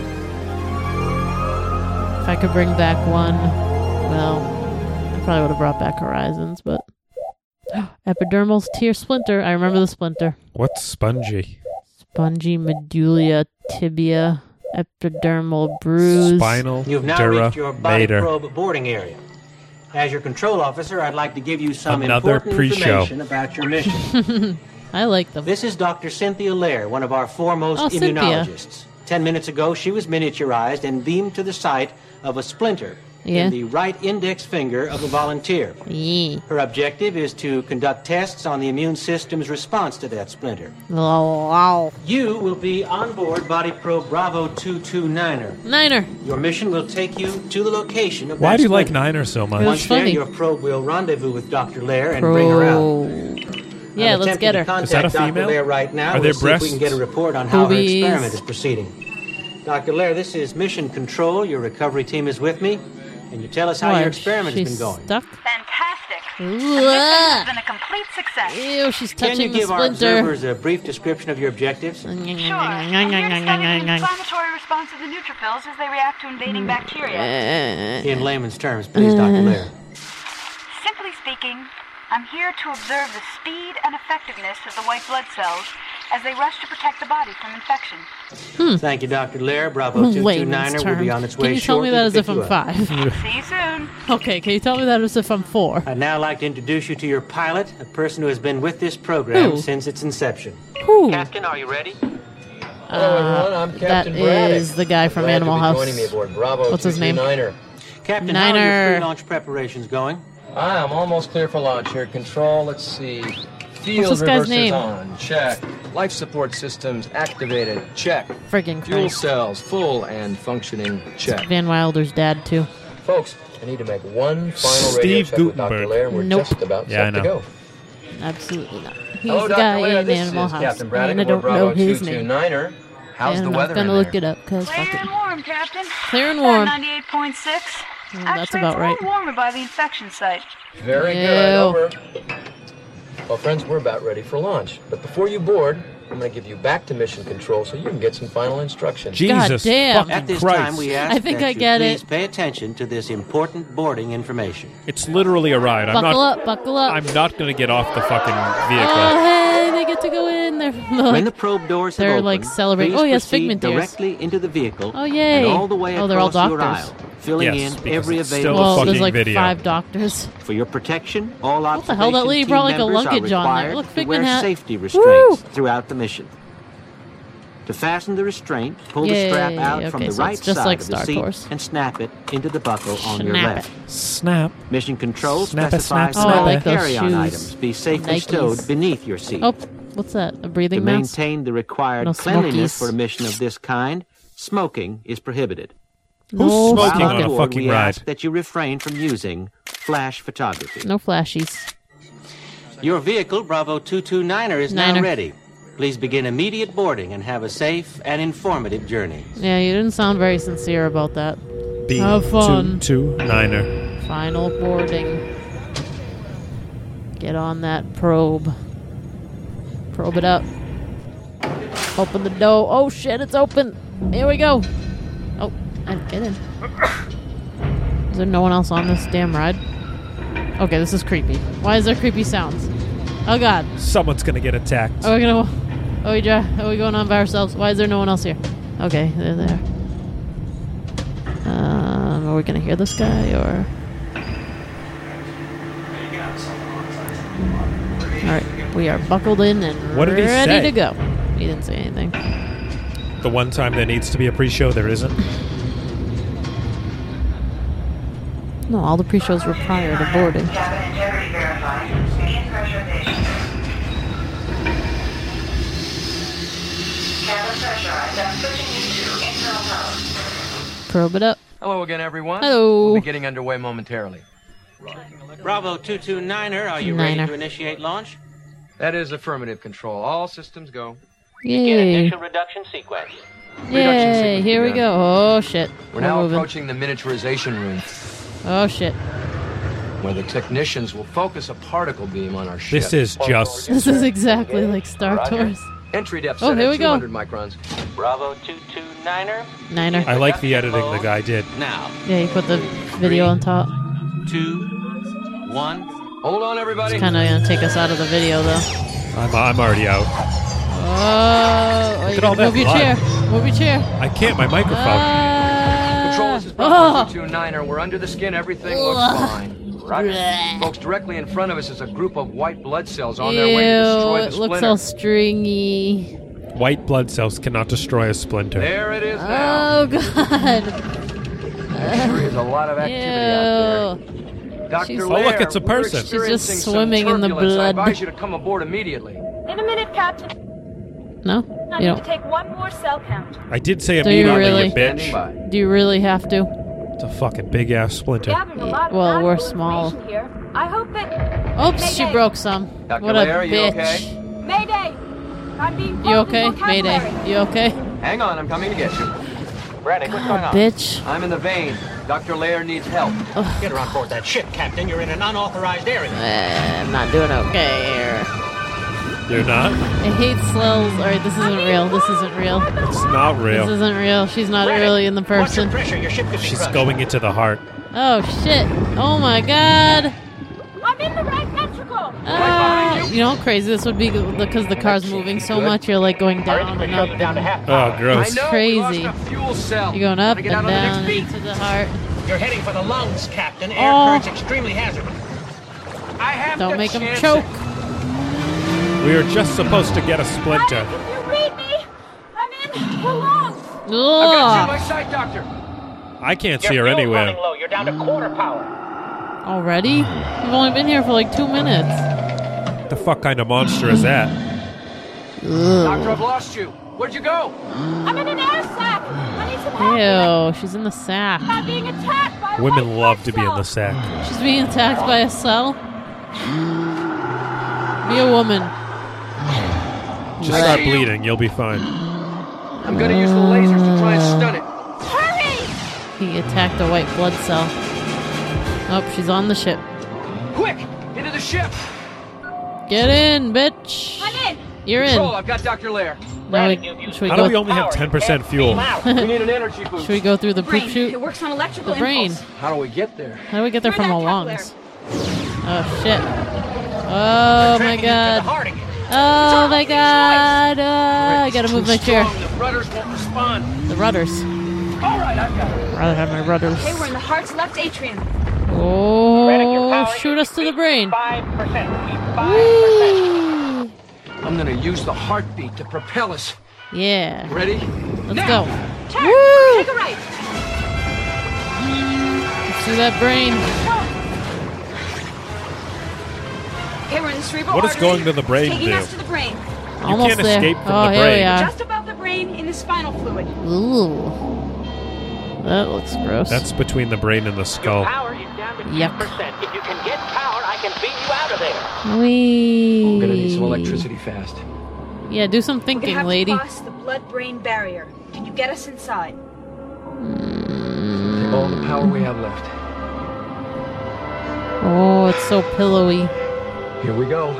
If I could bring back one, well, I probably would have brought back Horizons, but... Epidermal tear splinter. I remember the splinter. What's spongy? Spongy medulla tibia. Epidermal bruise. Spinal You've now dura reached your body mater. probe boarding area. As your control officer, I'd like to give you some Another important pre-show. information about your mission. I like them. This is Doctor Cynthia Lair, one of our foremost Oh, Cynthia. immunologists. Ten minutes ago, she was miniaturized and beamed to the site of a splinter Yeah. in the right index finger of a volunteer. Yeah. Her objective is to conduct tests on the immune system's response to that splinter. Oh, wow. You will be on board Body Probe Bravo two two niner. Niner. Your mission will take you to the location of Why that do you like splinter. Niner so much? Once there, funny. your probe will rendezvous with Doctor Lair and bring her out. Yeah, I'm let's attempting get to her. contact Is that a Doctor female? Lair right now. Are we'll there see if we can breasts? get a report on how Boobies. her experiment is proceeding. Doctor Lair, this is Mission Control. Your recovery team is with me. And you tell us how Why, your experiment has she's been going. Stuck? Fantastic. Ooh, The mission has ah. been a complete success. Ew, she's Can you touching the give our splinter. observers a brief description of your objectives? Sure. I'm here to study the inflammatory response of the neutrophils as they react to invading bacteria. In layman's terms, please, Doctor Lair. Simply speaking, I'm here to observe the speed and effectiveness of the white blood cells as they rush to protect the body from infection. Thank you, Doctor Lair. Bravo two two Layman's niner will terms. be on its way Can you tell me shortly that to as if pick you I'm up. five? See you soon. Okay, can you tell me that as if I'm four? I'd now like to introduce you to your pilot, a person who has been with this program Who? since its inception. Who? Captain, are you ready? Hello, everyone. I'm Captain that Braddock. is the guy from Glad Animal to be House. joining me aboard Bravo What's his name? two two niner. Captain, how are Niner. your pre-launch preparations going? I'm almost clear for launch here. Control, let's see. Field What's this guy's reversers name? on. Check. Life support systems activated. Check. Friggin' Fuel Christ. cells full and functioning. Check. Van Wilder's dad, too. Folks, I need to make one final radio Steve check with Doctor Gutenberg. Lair, and we're Nope. just about Yeah, I set know. to go. Absolutely not. He's Hello, the Doctor guy Lair. in This Animal is House. Captain Braddock And I aboard don't know Bravo his two two name. niner. How's and the weather I'm gonna in look there? it up, because Clear fuck it. and warm, Captain. Clear and warm. ninety-eight point six. Mm, Actually, that's about it's a right. little warmer by the infection site. Very Ew. good. Over. Well, friends, we're about ready for launch. But before you board, I'm going to give you back to mission control so you can get some final instructions. Jesus damn. fucking At this Christ. time, we ask I think that I you get please it. pay attention to this important boarding information. It's literally a ride. I'm Buckle not. up, buckle up. I'm not going to get off the fucking Oh, vehicle. hey, they get to go in. They're When the probe doors have They're, opened, like, celebrating- please oh, yes, proceed figment ears. directly into the vehicle Oh, yay. and all the way Oh, they're all across your doctors. aisle, filling Yes, in because every it's still available a well, fucking there's like video. five doctors. For your protection, all What the hell? That observation lady team brought, like, a members are luggage on there. required Look, to Figment wear hat. safety Woo! restraints throughout the mission. To fasten the restraint, pull the strap Yay, out from okay, the so right it's just side like of the Star seat Tours. and snap it into the buckle on your Snap left. Snap. Mission control Snap it, specifies snap, that snap all it. Oh, I like those carry-on shoes. items be safely Nikes. stowed beneath your seat. Oh, what's that? A breathing To mask? maintain the required No cleanliness smokies. for a mission of this kind, smoking is prohibited. No Who's smoking While on a aboard, fucking we ride? ask that you refrain from using flash photography. No flashies. Your vehicle, Bravo two two niner, is now Niner. ready. Please begin immediate boarding and have a safe and informative journey. Yeah, you didn't sound very sincere about that. B Have fun. two two niner. Final boarding. Get on that probe. Probe it up. Open the door. Oh shit, it's open. Here we go. Oh, I didn't get in. Is there no one else on this damn ride? Okay, this is creepy. Why is there creepy sounds? Oh god. Someone's going to get attacked. Are we gonna? Are we, dry? Are we going on by ourselves? Why is there no one else here? Okay, they're there. Um, are we gonna hear this guy or? All right, we are buckled in and What did he ready say? to go. He didn't say anything. The one time there needs to be a pre-show, there isn't. No, all the pre-shows were prior to boarding. Probe it up. Hello again, everyone. Hello. We'll be getting underway momentarily. Bravo two two niner, are you Niner. ready to initiate launch? That is affirmative control. All systems go. Begin Yay. initial reduction sequence. Reduction Yay, sequence here we begun. go. Oh, shit. We're now moving. approaching the miniaturization room, Oh, shit. where the technicians will focus a particle beam on our ship. This is just... This is exactly like Star Roger. Tours. Entry depth Oh, set here at we go. two hundred microns. Bravo two two niner. Niner. I like the editing the guy did. Now. Yeah, you put the video on top. Two, one. Hold on, everybody. It's kind of going to take us out of the video, though. I'm, I'm already out. Oh, oh Look you at all gotta move that your blood. chair. Move your chair. I can't, my microphone. Ah. Control, this is Oh. Bravo two two niner. We're under the skin. Everything looks Ugh. fine. Roger. Blech. Folks, directly in front of us is a group of white blood cells on their way to destroy Ew, the it looks splinter. all stringy. White blood cells cannot destroy a splinter. There it is now. Oh, God. There sure is a lot of activity out there. Doctor She's- Oh, Lair, look, it's a we're person. She's just experiencing some swimming in the turbulence. I blood. advise you to come aboard immediately. In a minute, Captain. No? I You need to don't. take one more cell count. I did say Do you immediately, really? you Standing bitch. by. Do you really have to? It's a fucking big-ass splinter. Gathered a lot of Well, we're valuable small. information here. I hope that. Oops, she Mayday. broke some. Doctor What a Lair, are you bitch. okay? Mayday! I'm being You called okay? in vocabulary. Mayday. You okay? Hang on, I'm coming to get you. Braddock, what's going God, on? bitch. I'm in the vein. Doctor Lair needs help. Get her on board that ship, Captain. You're in an unauthorized area. Eh, I'm not doing okay here. You're not? I hate smells. Alright, this isn't real. This isn't real. It's not This real. isn't real. She's not Braddock, really in the What's your person. pressure? Your ship could be She's crushed. going into the heart. Oh, shit. Oh, my God. I'm in the right ventricle! Ah, you know how crazy this would be because the car's moving so much. You're like going down and up. down to half Oh, power. I gross. know, crazy. we lost a fuel cell. You're going up Gotta and get out on the next down beat. into the heart. You're heading for the lungs, Captain. Air Oh. current's extremely hazardous. I have Don't to make him chance choke. it. We were just supposed to get a splinter. Can you read me? I'm in the lungs! I've got you in my Ugh. sight, Doctor. I can't Your see her fuel's anywhere. running low. You're down to quarter power. Already? You've only been here for like two minutes. What the fuck kind of monster is that? Doctor, I've lost you. Where'd you go? I'm in an air sac! I need some help! Ew, she's in the sack. I'm being attacked by a Women white love blood to be in cell. the sack. She's being attacked by a cell. Be a woman. Just start bleeding, you'll be fine. I'm gonna use the lasers to try and stun it. Hurry! He attacked a white blood cell. Oh, she's on the ship. Quick, into the ship. Get in, bitch. I'm in! You're Control, in. I've got Doctor Lair. Now we, should we How do go? we only have ten percent fuel? We need an energy boost. Should we go through the poop Brain. chute? It works on electrical The brain. impulse. How do we get there? How do we get there Through from the that lungs? Oh shit! Oh my Tracking into the god! heart again. Oh my god! Uh, I gotta move my chair. Strong, the rudders won't respond. The rudders. All right, I've got it. Rather have my rudders. Okay, we're in the heart's left atrium. Braddock, your Oh, power shoot us to the brain. Five percent. Five percent. Woo. I'm gonna use the heartbeat to propel us. Yeah. Ready? Let's Now. go. Turn! Woo. Take a right! Let's do that brain. Okay, we're in the cerebral What does artery. going to the brain It's taking do? us to the brain. Almost can't there. escape from oh, the here we brain. are. Just above the brain in the spinal fluid. Ooh. That looks gross. That's between the brain and the skull. Power is down to Yuck. ten percent. If you can get power, I can beat you out of there. Wee. I'm gonna need some electricity fast. Yeah, do some We're gonna thinking, have lady. to cross the blood-brain barrier. Can you get us inside? Take all the power we have left. Oh, it's so pillowy. Here we go.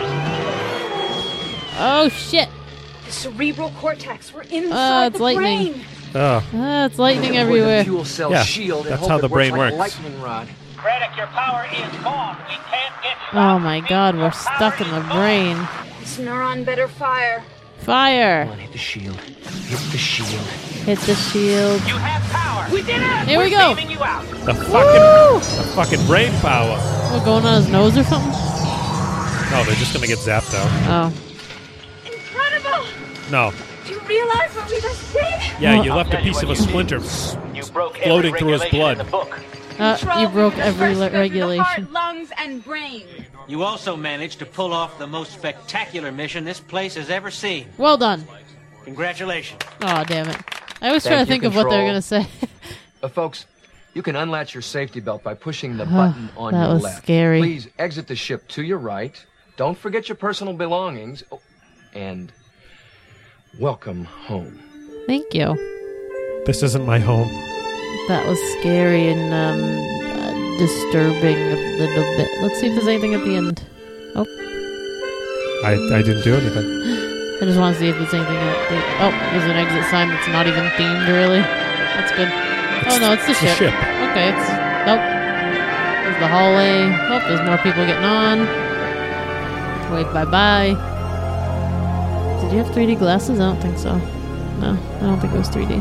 Oh shit! The cerebral cortex. We're inside Oh, it's the lightning. brain. Oh, Ah, it's lightning Avoid everywhere. The fuel cell Yeah, shield and that's hope how it the brain works. works. Like a lightning rod. Braddock, your power is gone. We can't get you Oh out. my god, we're stuck in the brain. This neuron better fire. Fire. Come on, hit the shield. Hit the shield. Hit the shield. You have power. We did it. Here We're we go. saving you out. The fucking, the fucking brain power. What, going on his nose or something? No, they're just gonna get zapped out. Oh. Incredible! No. Do you realize what we just did? Yeah, Well, you left a piece of a splinter You broke floating every through his regulation blood. in the book. Uh, Control you broke the every first le- go through the regulation. heart, lungs, and brain. You also managed to pull off the most spectacular mission this place has ever seen. Well done. Congratulations. Oh, damn it. I always try Thank to you, think of what they're Control. going to say. Uh, folks, you can unlatch your safety belt by pushing the button on that your was left. scary. Please exit the ship to your right. Don't forget your personal belongings. Oh, and welcome home. Thank you. This isn't my home. That was scary and um, uh, disturbing a little bit. Let's see if there's anything at the end. Oh, I, I didn't do anything. I just want to see if there's anything at the... Oh, there's an exit sign that's not even themed, really. That's good. Oh, no, it's the it's the ship. ship. Okay, it's... Nope. There's the hallway. Oh, there's more people getting on. Wave bye-bye. Did you have three D glasses? I don't think so. No, I don't think it was three D.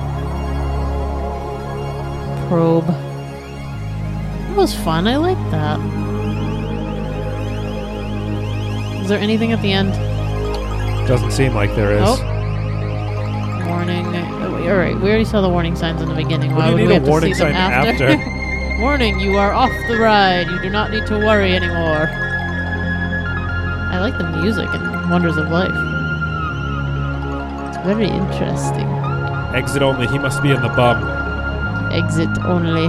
Probe. That was fun. I like that. Is there anything at the end? Doesn't seem like there is. Oh. Warning. Oh, wait, all right, we already saw the warning signs in the beginning. What Why do you would need we a have to warning see them sign after? after? Warning, you are off the ride. You do not need to worry anymore. I like the music and Wonders of Life. It's very interesting. Exit only. He must be in the bum. Exit only.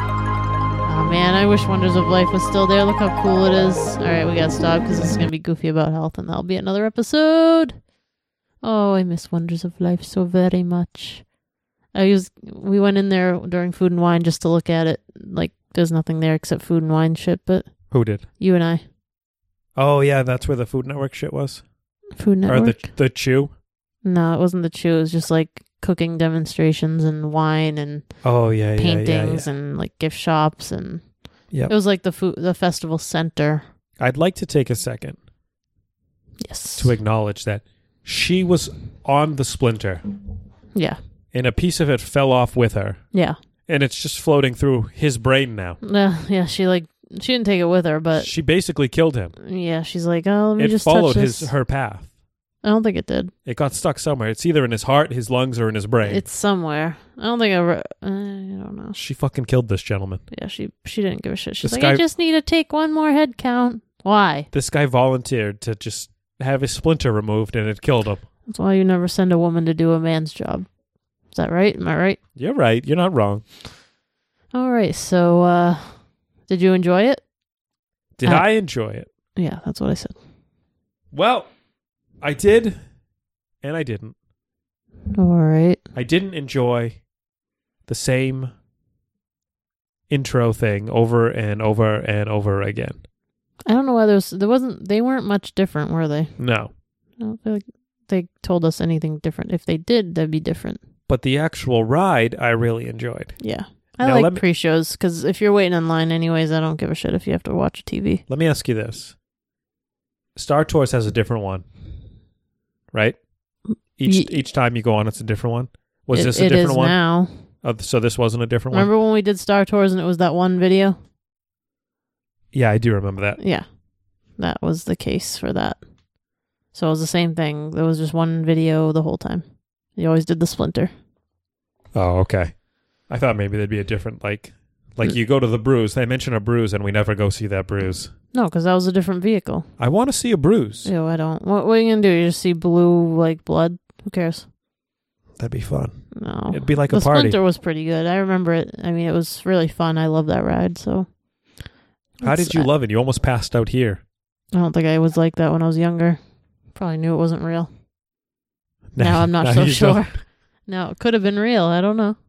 Oh man, I wish Wonders of Life was still there. Look how cool it is. Alright, we gotta stop because this is gonna be goofy about health and that'll be another episode. Oh, I miss Wonders of Life so very much. I was, we went in there during Food and Wine just to look at it. Like, there's nothing there except Food and Wine shit, but... Who did? You and I. Oh, yeah, that's where the Food Network shit was? Food Network? Or the, the Chew? No, it wasn't the Chew. It was just like cooking demonstrations and wine and oh, yeah, yeah, paintings yeah, yeah. and like gift shops and... Yep. It was like the food, the festival center. I'd like to take a second. Yes. To acknowledge that she was on the splinter. Yeah. And a piece of it fell off with her. Yeah. And it's just floating through his brain now. Uh, yeah, she like she didn't take it with her, but she basically killed him. Yeah, she's like, oh, let me it just followed touch this. his her path. I don't think it did. It got stuck somewhere. It's either in his heart, his lungs, or in his brain. It's somewhere. I don't think I. Re- uh, I don't know. She fucking killed this gentleman. Yeah, she she didn't give a shit. She's This like, guy- I just need to take one more head count. Why? This guy volunteered to just have his splinter removed, and it killed him. That's why you never send a woman to do a man's job. Is that right? Am I right? You're right. You're not wrong. All right. So, uh, did you enjoy it? Did Uh, I enjoy it? Yeah, that's what I said. Well, I did, and I didn't. All right. I didn't enjoy the same intro thing over and over and over again. I don't know why there's there wasn't they weren't much different, were they? No. I don't feel like they told us anything different. If they did, that'd be different. But the actual ride, I really enjoyed. Yeah. I Now, let like me- pre-shows because if you're waiting in line anyways, I don't give a shit if you have to watch T V. Let me ask you this. Star Tours has a different one, right? Each Ye- each time you go on, it's a different one. Was It- this a it different is one? now. Oh, so this wasn't a different Remember one? when we did Star Tours and it was that one video? Yeah, I do remember that. Yeah. That was the case for that. So it was the same thing. There was just one video the whole time. You always did the splinter. Oh, okay. I thought maybe there'd be a different, like, like Mm. you go to the Bruise. They mention a Bruise, and we never go see that Bruise. No, because that was a different vehicle. I want to see a Bruise. Ew, I don't. What, what are you going to do? You just see blue, like, blood? Who cares? That'd be fun. No. It'd be like the a party. Splinter was pretty good. I remember it. I mean, it was really fun. I love that ride, so. How It's- did you love it? You almost passed out here. I don't think I was like that when I was younger. Probably knew it wasn't real. Now- Now I'm not now so you sure. don't. No, it could have been real. I don't know.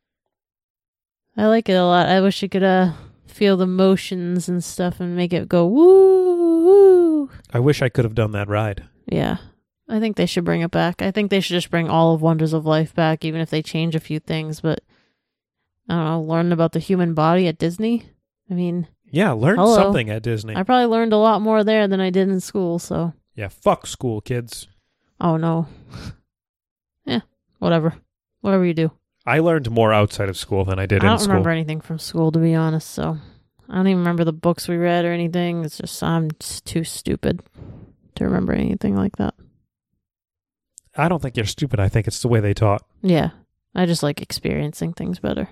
I like it a lot. I wish you could uh feel the motions and stuff and make it go woo woo. I wish I could have done that ride. Yeah. I think they should bring it back. I think they should just bring all of Wonders of Life back, even if they change a few things. But I don't know, learn about the human body at Disney. I mean, Yeah, learn hello. something at Disney. I probably learned a lot more there than I did in school. So Yeah, fuck school, kids. Oh, no. Yeah, whatever. Whatever you do. I learned more outside of school than I did I in don't school. remember anything from school, to be honest, so I don't even remember the books we read or anything. It's just, I'm just too stupid to remember anything like that. I don't think you're stupid. I think it's the way they taught. Yeah, I just like experiencing things better.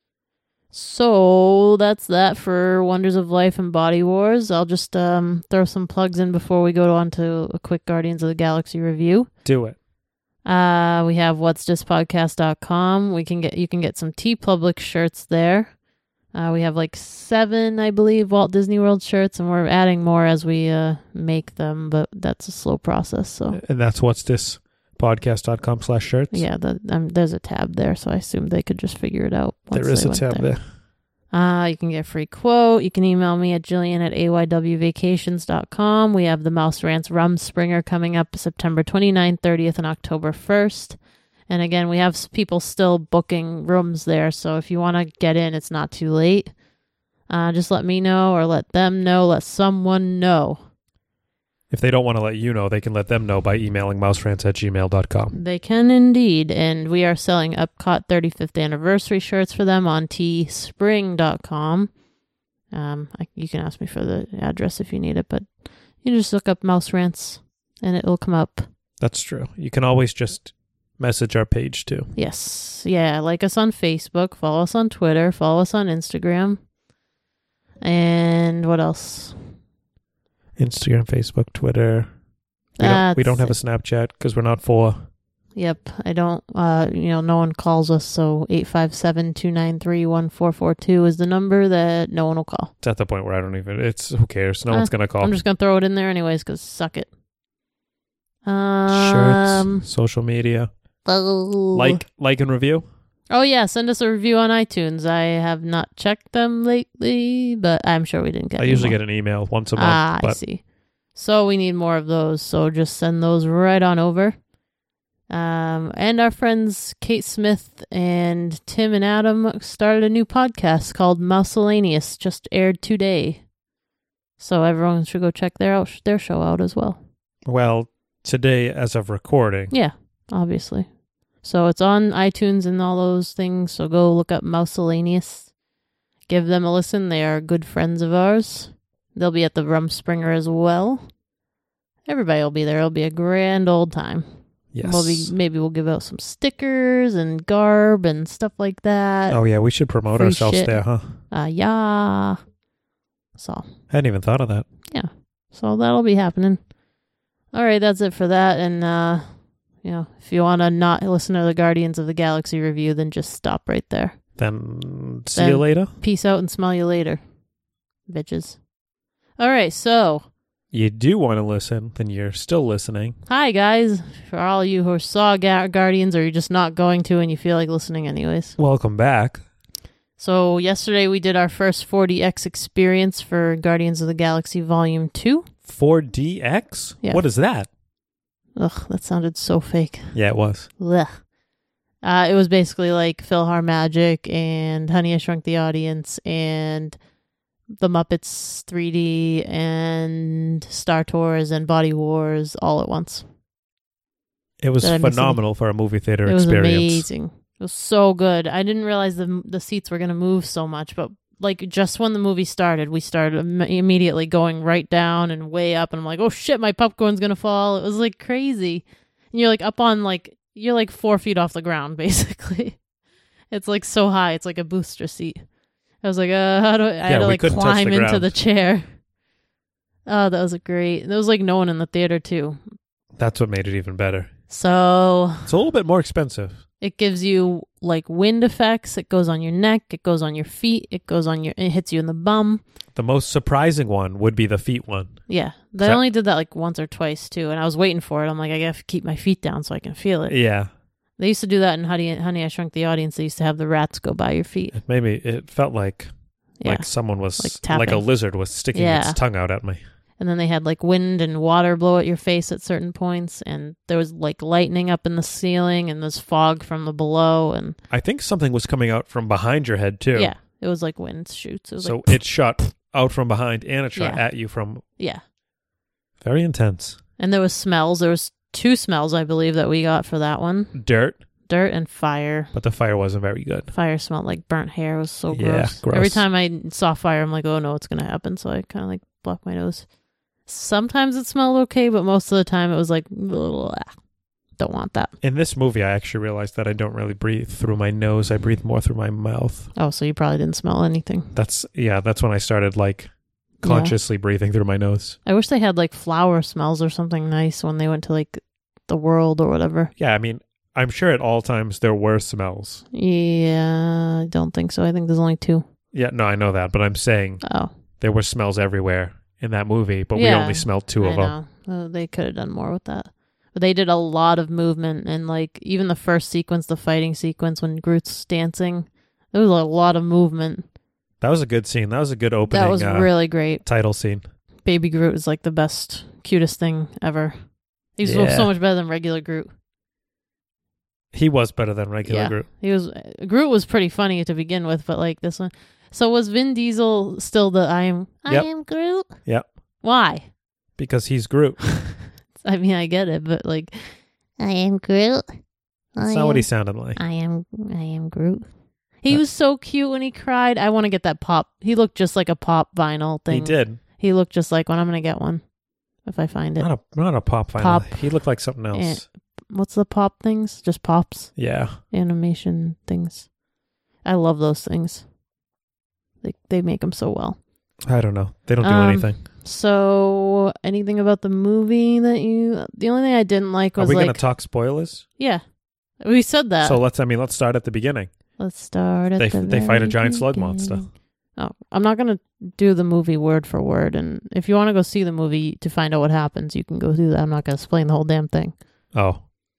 So that's that for Wonders of Life and Body Wars. I'll just um, throw some plugs in before we go on to a quick Guardians of the Galaxy review. Do it. Uh, we have what's this podcast dot com. We can get you can get some TeePublic shirts there. Uh, we have like seven, I believe, Walt Disney World shirts, and we're adding more as we uh, make them, but that's a slow process. So, and that's what's this podcast dot com slash shirts. Yeah, the, um, there's a tab there, so I assumed they could just figure it out. There is a tab there. there. Uh, you can get a free quote. You can email me at Jillian at A Y W vacations dot com. We have the Mouse Rants Rumspringer coming up September twenty-ninth, thirtieth, and October first. And again, we have people still booking rooms there, so if you want to get in, it's not too late. Uh, just let me know or let them know. Let someone know. If they don't want to let you know, they can let them know by emailing mouserants at gmail dot com. They can indeed. And we are selling Epcot thirty-fifth anniversary shirts for them on teespring dot com. Um, I, you can ask me for the address if you need it, but you just look up Mouse Rants and it will come up. That's true. You can always just message our page too. Yes. Yeah. Like us on Facebook, follow us on Twitter, follow us on Instagram. And what else? Instagram, Facebook, Twitter. We don't, we don't have a Snapchat because we're not four. Yep. I don't, uh, you know, no one calls us, so eight five seven, two nine three, one four four two is the number that no one will call. It's at the point where I don't even, it's, who cares? No uh, one's going to call. I'm just going to throw it in there anyways because suck it. Um, Shirts, social media. Oh. Like, like and review. Oh, yeah. Send us a review on iTunes. I have not checked them lately, but I'm sure we didn't get I usually more. get an email once a month. Ah, but... I see. So we need more of those. So just send those right on over. Um, and our friends Kate Smith and Tim and Adam started a new podcast called Miscellaneous. Just aired today. So everyone should go check their out, their show out as well. Well, today as of recording. Yeah, obviously. So it's on iTunes and all those things. So go look up Miscellaneous. Give them a listen. They are good friends of ours. They'll be at the Rumspringer as well. Everybody will be there. It'll be a grand old time. Yes. We'll be, maybe we'll give out some stickers and garb and stuff like that. Oh, yeah. We should promote Free ourselves shit. there, huh? Uh, yeah. So. I hadn't even thought of that. Yeah. So that'll be happening. All right. That's it for that. And, uh, you know, if you want to not listen to the Guardians of the Galaxy review, then just stop right there. Then see then you later. Peace out and smell you later, bitches. All right, so. You do want to listen, then you're still listening. Hi, guys. For all you who saw Ga- Guardians or you're just not going to and you feel like listening anyways. Welcome back. So yesterday we did our first four D X experience for Guardians of the Galaxy Volume two. four D X? Yeah. What is that? Ugh, that sounded so fake. Yeah, it was. Ugh. Uh, it was basically like PhilharMagic and Honey, I Shrunk the Audience and the Muppets three D and Star Tours and Body Wars all at once. It was phenomenal for a movie theater it experience. It was amazing. It was so good. I didn't realize the the seats were going to move so much, but like just when the movie started, we started im- immediately going right down and way up, and I'm like, oh shit, my popcorn's going to fall. It was like crazy. And you're like up on like, you're like four feet off the ground, basically. It's like so high. It's like a booster seat. I was like, uh, how do I, I yeah, had to like climb the into ground. the chair. Oh, that was a great. There was like no one in the theater too. That's what made it even better. So it's a little bit more expensive. It gives you like wind effects. It goes on your neck. It goes on your feet. It goes on your. It hits you in the bum. The most surprising one would be the feet one. Yeah, they that, only did that like once or twice too, and I was waiting for it. I'm like, I gotta keep my feet down so I can feel it. Yeah. They used to do that in Honey, Honey, I Shrunk the Audience. They used to have the rats go by your feet. It made me, it felt like, yeah. like someone was, like, like a lizard was sticking yeah. its tongue out at me. And then they had like wind and water blow at your face at certain points. And there was like lightning up in the ceiling and there's fog from the below. And I think something was coming out from behind your head too. Yeah, it was like wind shoots. It was so like, it shot out from behind and it shot yeah. at you from... Yeah. Very intense. And there was smells. There was two smells, I believe, that we got for that one. Dirt. Dirt and fire. But the fire wasn't very good. Fire smelled like burnt hair. It was so Yeah, gross. gross. Every time I saw fire, I'm like, oh no, it's going to happen. So I kind of like blocked my nose. Sometimes it smelled okay, but most of the time it was like, ugh, don't want that. In this movie, I actually realized that I don't really breathe through my nose. I breathe more through my mouth. Oh, so you probably didn't smell anything. That's, yeah, that's when I started like consciously yeah. breathing through my nose. I wish they had like flower smells or something nice when they went to like the world or whatever. Yeah, I mean, I'm sure at all times there were smells. Yeah, I don't think so. I think there's only two. Yeah, no, I know that, but I'm saying oh. there were smells everywhere in that movie, but yeah, we only smelled two I of them. know. Uh, they could have done more with that. But they did a lot of movement, and like even the first sequence, the fighting sequence when Groot's dancing, there was a lot of movement. That was a good scene. That was a good opening. That was uh, really great. Title scene. Baby Groot is like the best, cutest thing ever. He's yeah. so much better than regular Groot. He was better than regular yeah, Groot. He was Groot was pretty funny to begin with, but like this one. So was Vin Diesel still the I am yep. I am Groot? Yep. Why? Because he's Groot. I mean, I get it, but like I am Groot. That's I not am, what he sounded like. I am I am Groot. He uh, was so cute when he cried. I want to get that pop. He looked just like a pop vinyl thing. He did. He looked just like one. I'm going to get one if I find it. Not a, not a pop vinyl. Pop. He looked like something else. And, what's the pop things? Just pops? Yeah. Animation things. I love those things. They, they make them so well. I don't know. They don't do um, anything. So, anything about the movie that you... The only thing I didn't like was Are we like... going to talk spoilers? Yeah. We said that. So let's, I mean, let's start at the beginning. Let's start at they, the They fight a giant beginning. slug monster. Oh, I'm not going to do the movie word for word. And if you want to go see the movie to find out what happens, you can go do that. I'm not going to explain the whole damn thing. Oh.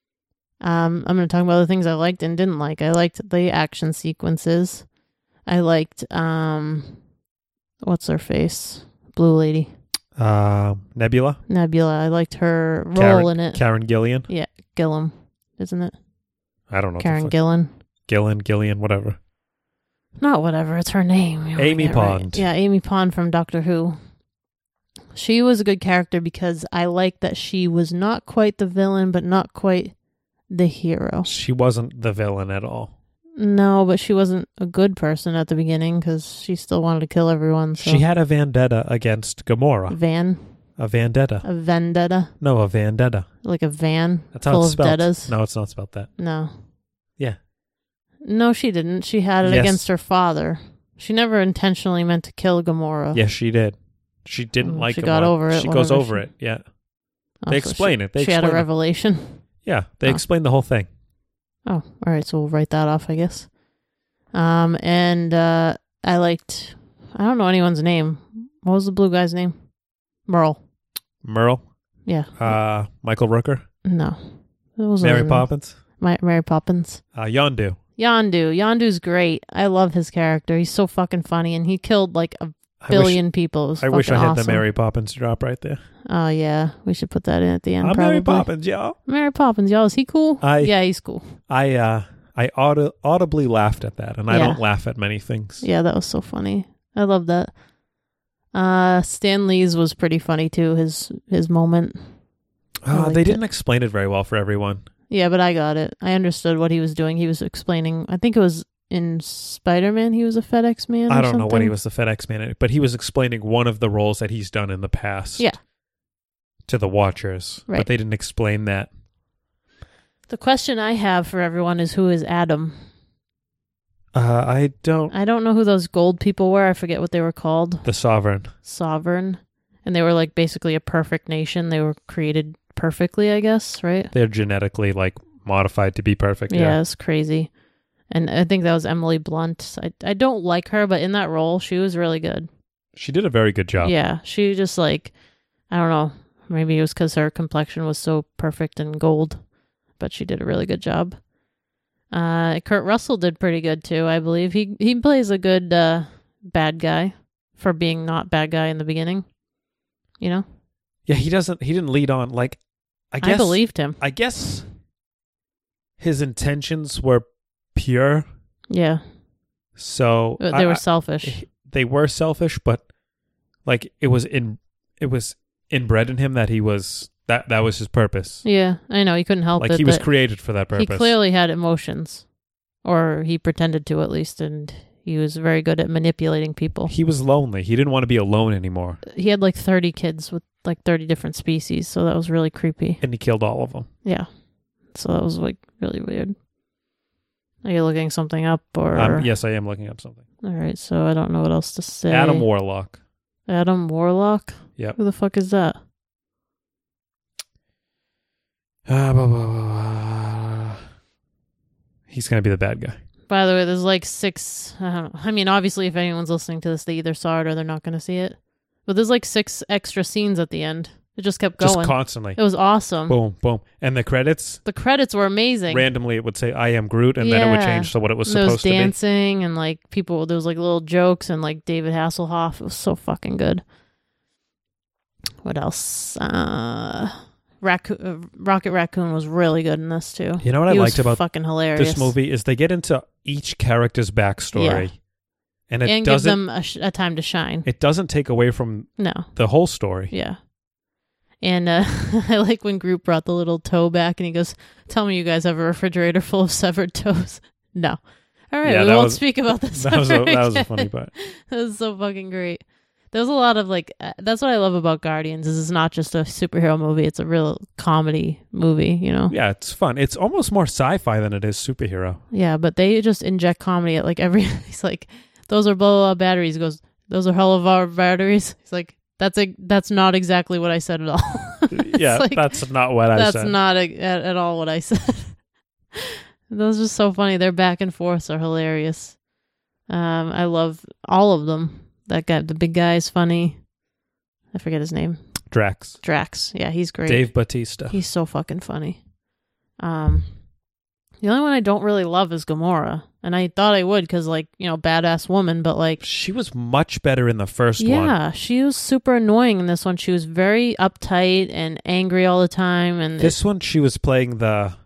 Um, I'm going to talk about the things I liked and didn't like. I liked the action sequences. I liked, um, what's her face? Blue lady. Uh, Nebula? Nebula. I liked her role Karen, in it. Karen Gillian? Yeah, Gillum, isn't it? I don't know. Karen Gillan. Gillan, Gillian, whatever. Not whatever, it's her name. You Amy Pond. Right. Yeah, Amy Pond from Doctor Who. She was a good character because I liked that she was not quite the villain, but not quite the hero. She wasn't the villain at all. No, but she wasn't a good person at the beginning because she still wanted to kill everyone. So. She had a vendetta against Gamora. Van? A vendetta. A vendetta? No, a vendetta. Like a van That's how full it's of spelled. dettas? No, it's not spelled that. No. Yeah. No, she didn't. She had it yes. against her father. She never intentionally meant to kill Gamora. Yes, she did. She didn't Mm, like she Gamora. got over it. She goes over she... it, yeah. Oh, they so explain she, it. They she had a explain it. revelation? Yeah, they oh. explain the whole thing. Oh, all right. So we'll write that off, I guess. Um, and uh, I liked, I don't know anyone's name. What was the blue guy's name? Merle. Merle? Yeah. Uh, Michael Rooker? No. Mary Poppins? My, Mary Poppins. Uh, Yondu. Yondu. Yondu's great. I love his character. He's so fucking funny, and he killed like a billion I wish, people. It was I wish I had awesome. the Mary Poppins drop right there. Oh, yeah. We should put that in at the end. I'm probably. Mary Poppins, y'all. Mary Poppins, y'all. Is he cool? I, yeah, he's cool. I, uh... I aud- audibly laughed at that, and I yeah. don't laugh at many things. Yeah, that was so funny. I love that. Uh, Stan Lee's was pretty funny, too, his his moment. Uh, they didn't it. explain it very well for everyone. Yeah, but I got it. I understood what he was doing. He was explaining, I think it was in Spider-Man, he was a FedEx man or I don't something. know when he was the FedEx man, but he was explaining one of the roles that he's done in the past. Yeah. To the Watchers. Right. But they didn't explain that. The question I have for everyone is, who is Adam? Uh, I don't... I don't know who those gold people were. I forget what they were called. The Sovereign. Sovereign. And they were like basically a perfect nation. They were created perfectly, I guess, right? They're genetically like modified to be perfect. Yeah, Yeah, it's crazy. And I think that was Emily Blunt. I, I don't like her, but in that role, she was really good. She did a very good job. Yeah, she just like, I don't know. Maybe it was because her complexion was so perfect and gold. But she did a really good job. Uh, Kurt Russell did pretty good too, I believe. He he plays a good uh, bad guy for being not bad guy in the beginning. You know? Yeah, he doesn't. He didn't lead on. Like, I guess I believed him. I guess his intentions were pure. Yeah. So they I, were I, selfish. They were selfish, but like it was in. It was inbred in him that he was that that was his purpose. Yeah, I know. He couldn't help like it. Like he was that created for that purpose. He clearly had emotions, or he pretended to at least, and he was very good at manipulating people. He was lonely. He didn't want to be alone anymore. He had like thirty kids with like thirty different species, so that was really creepy. And he killed all of them. Yeah. So that was like really weird. Are you looking something up or? Um, yes, I am looking up something. All right, so I don't know what else to say. Adam Warlock. Adam Warlock? Yep. Who the fuck is that? Uh, blah, blah, blah. He's going to be the bad guy. By the way, there's like six... I don't know. I mean, obviously, if anyone's listening to this, they either saw it or they're not going to see it. But there's like six extra scenes at the end. It just kept going. Just constantly. It was awesome. Boom, boom. And the credits? The credits were amazing. Randomly, it would say, I am Groot, and yeah. then it would change to what it was there supposed was to be. dancing, and like people, there was like little jokes, and like David Hasselhoff. It was so fucking good. What else? Uh, Raccoon, uh, Rocket Raccoon was really good in this too. You know what he I was liked about fucking hilarious. this movie is they get into each character's backstory. Yeah. And it and give doesn't, them a, sh- a time to shine. It doesn't take away from no. the whole story. Yeah. And uh, I like when Groot brought the little toe back and he goes, tell me you guys have a refrigerator full of severed toes. No. All right, yeah, we won't was, speak about this. That was, a, that was a funny part. That was so fucking great. There's a lot of like, uh, that's what I love about Guardians is it's not just a superhero movie. It's a real comedy movie, you know? Yeah, it's fun. It's almost more sci-fi than it is superhero. Yeah, but they just inject comedy at like every, he's like, those are blow up batteries. He goes, those are hell of our batteries. He's like, that's a, that's not exactly what I said at all. yeah, like, that's not what I that's said. That's not a, at, at all what I said. Those are so funny. Their back and forths are hilarious. Um, I love all of them. That guy, the big guy, is funny. I forget his name. Drax. Drax. Yeah, he's great. Dave Bautista. He's so fucking funny. Um, the only one I don't really love is Gamora. And I thought I would because, like, you know, badass woman, but, like... She was much better in the first yeah, one. Yeah, she was super annoying in this one. She was very uptight and angry all the time. And This it, one, she was playing the...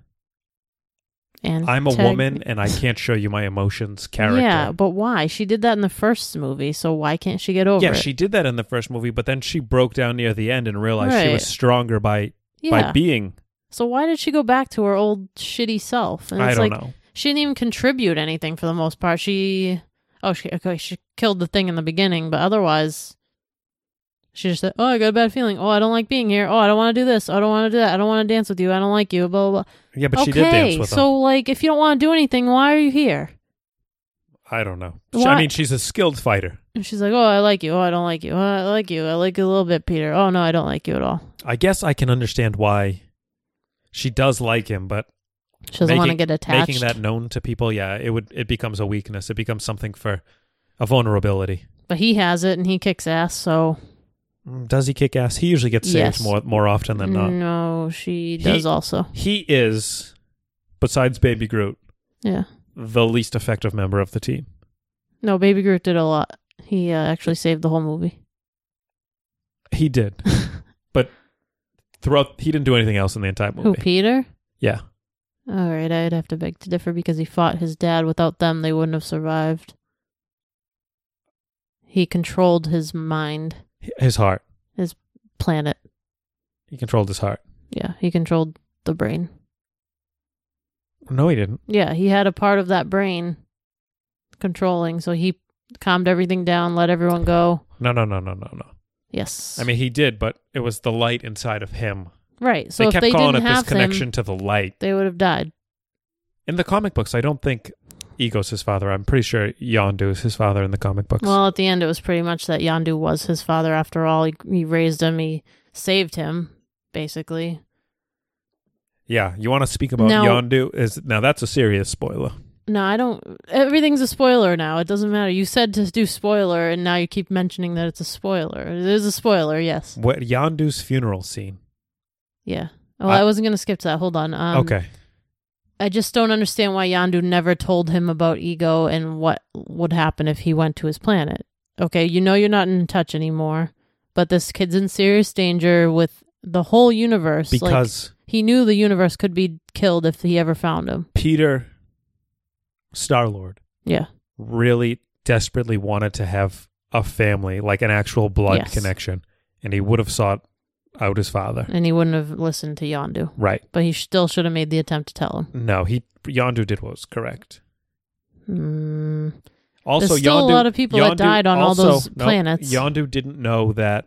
And I'm a tag- woman and I can't show you my emotions character. Yeah, but why? She did that in the first movie, so why can't she get over yeah, it? Yeah, she did that in the first movie, but then she broke down near the end and realized right. she was stronger by yeah. by being. So why did she go back to her old shitty self? And it's I don't like, know. She didn't even contribute anything for the most part. She, oh, she, okay, she killed the thing in the beginning, but otherwise, she just said, oh, I got a bad feeling. Oh, I don't like being here. Oh, I don't want to do this. I don't want to do that. I don't want to dance with you. I don't like you. Blah, blah, blah. Yeah, but okay, she did dance with him. So, like, if you don't want to do anything, why are you here? I don't know. Why? I mean, she's a skilled fighter. And she's like, oh, I like you. Oh, I don't like you. Oh, I like you. I like you a little bit, Peter. Oh, no, I don't like you at all. I guess I can understand why she does like him, but she doesn't want to get attached. Making that known to people, yeah, it would. It becomes a weakness. It becomes something for a vulnerability. But he has it, and he kicks ass, so... Does he kick ass? He usually gets saved yes. more more often than not. No, she does he, also. He is, besides Baby Groot, yeah, the least effective member of the team. No, Baby Groot did a lot. He uh, actually saved the whole movie. He did. But throughout, he didn't do anything else in the entire movie. Who, Peter? Yeah. All right, I'd have to beg to differ because he fought his dad. Without them, they wouldn't have survived. He controlled his mind. His heart. His planet. He controlled his heart. Yeah, he controlled the brain. No, he didn't. Yeah, he had a part of that brain controlling, so he calmed everything down, let everyone go. No, no, no, no, no, no. Yes. I mean, he did, but it was the light inside of him. Right. So they if kept they calling didn't it this have connection him, to the light. They would have died. In the comic books, I don't think Ego's his father. I'm pretty sure Yondu is his father in the comic books. Well, at the end, it was pretty much that Yondu was his father. After all, he, he raised him. He saved him, basically. Yeah, you want to speak about now, Yondu? Is now that's a serious spoiler. No, I don't. Everything's a spoiler now. It doesn't matter. You said to do spoiler, and now you keep mentioning that it's a spoiler. It is a spoiler, yes. What Yondu's funeral scene? Yeah. Oh, I, I wasn't going to skip to that. Hold on. Um, okay. I just don't understand why Yondu never told him about Ego and what would happen if he went to his planet. Okay, you know you're not in touch anymore, but this kid's in serious danger with the whole universe. Because like, he knew the universe could be killed if he ever found him. Peter, Star-Lord, yeah, really desperately wanted to have a family, like an actual blood yes. connection, and he would have sought out his father. And he wouldn't have listened to Yondu. Right. But he still should have made the attempt to tell him. No, he Yondu did what was correct. Mm. Also, There's still Yondu, a lot of people Yondu that died on also, all those no, planets. Yondu didn't know that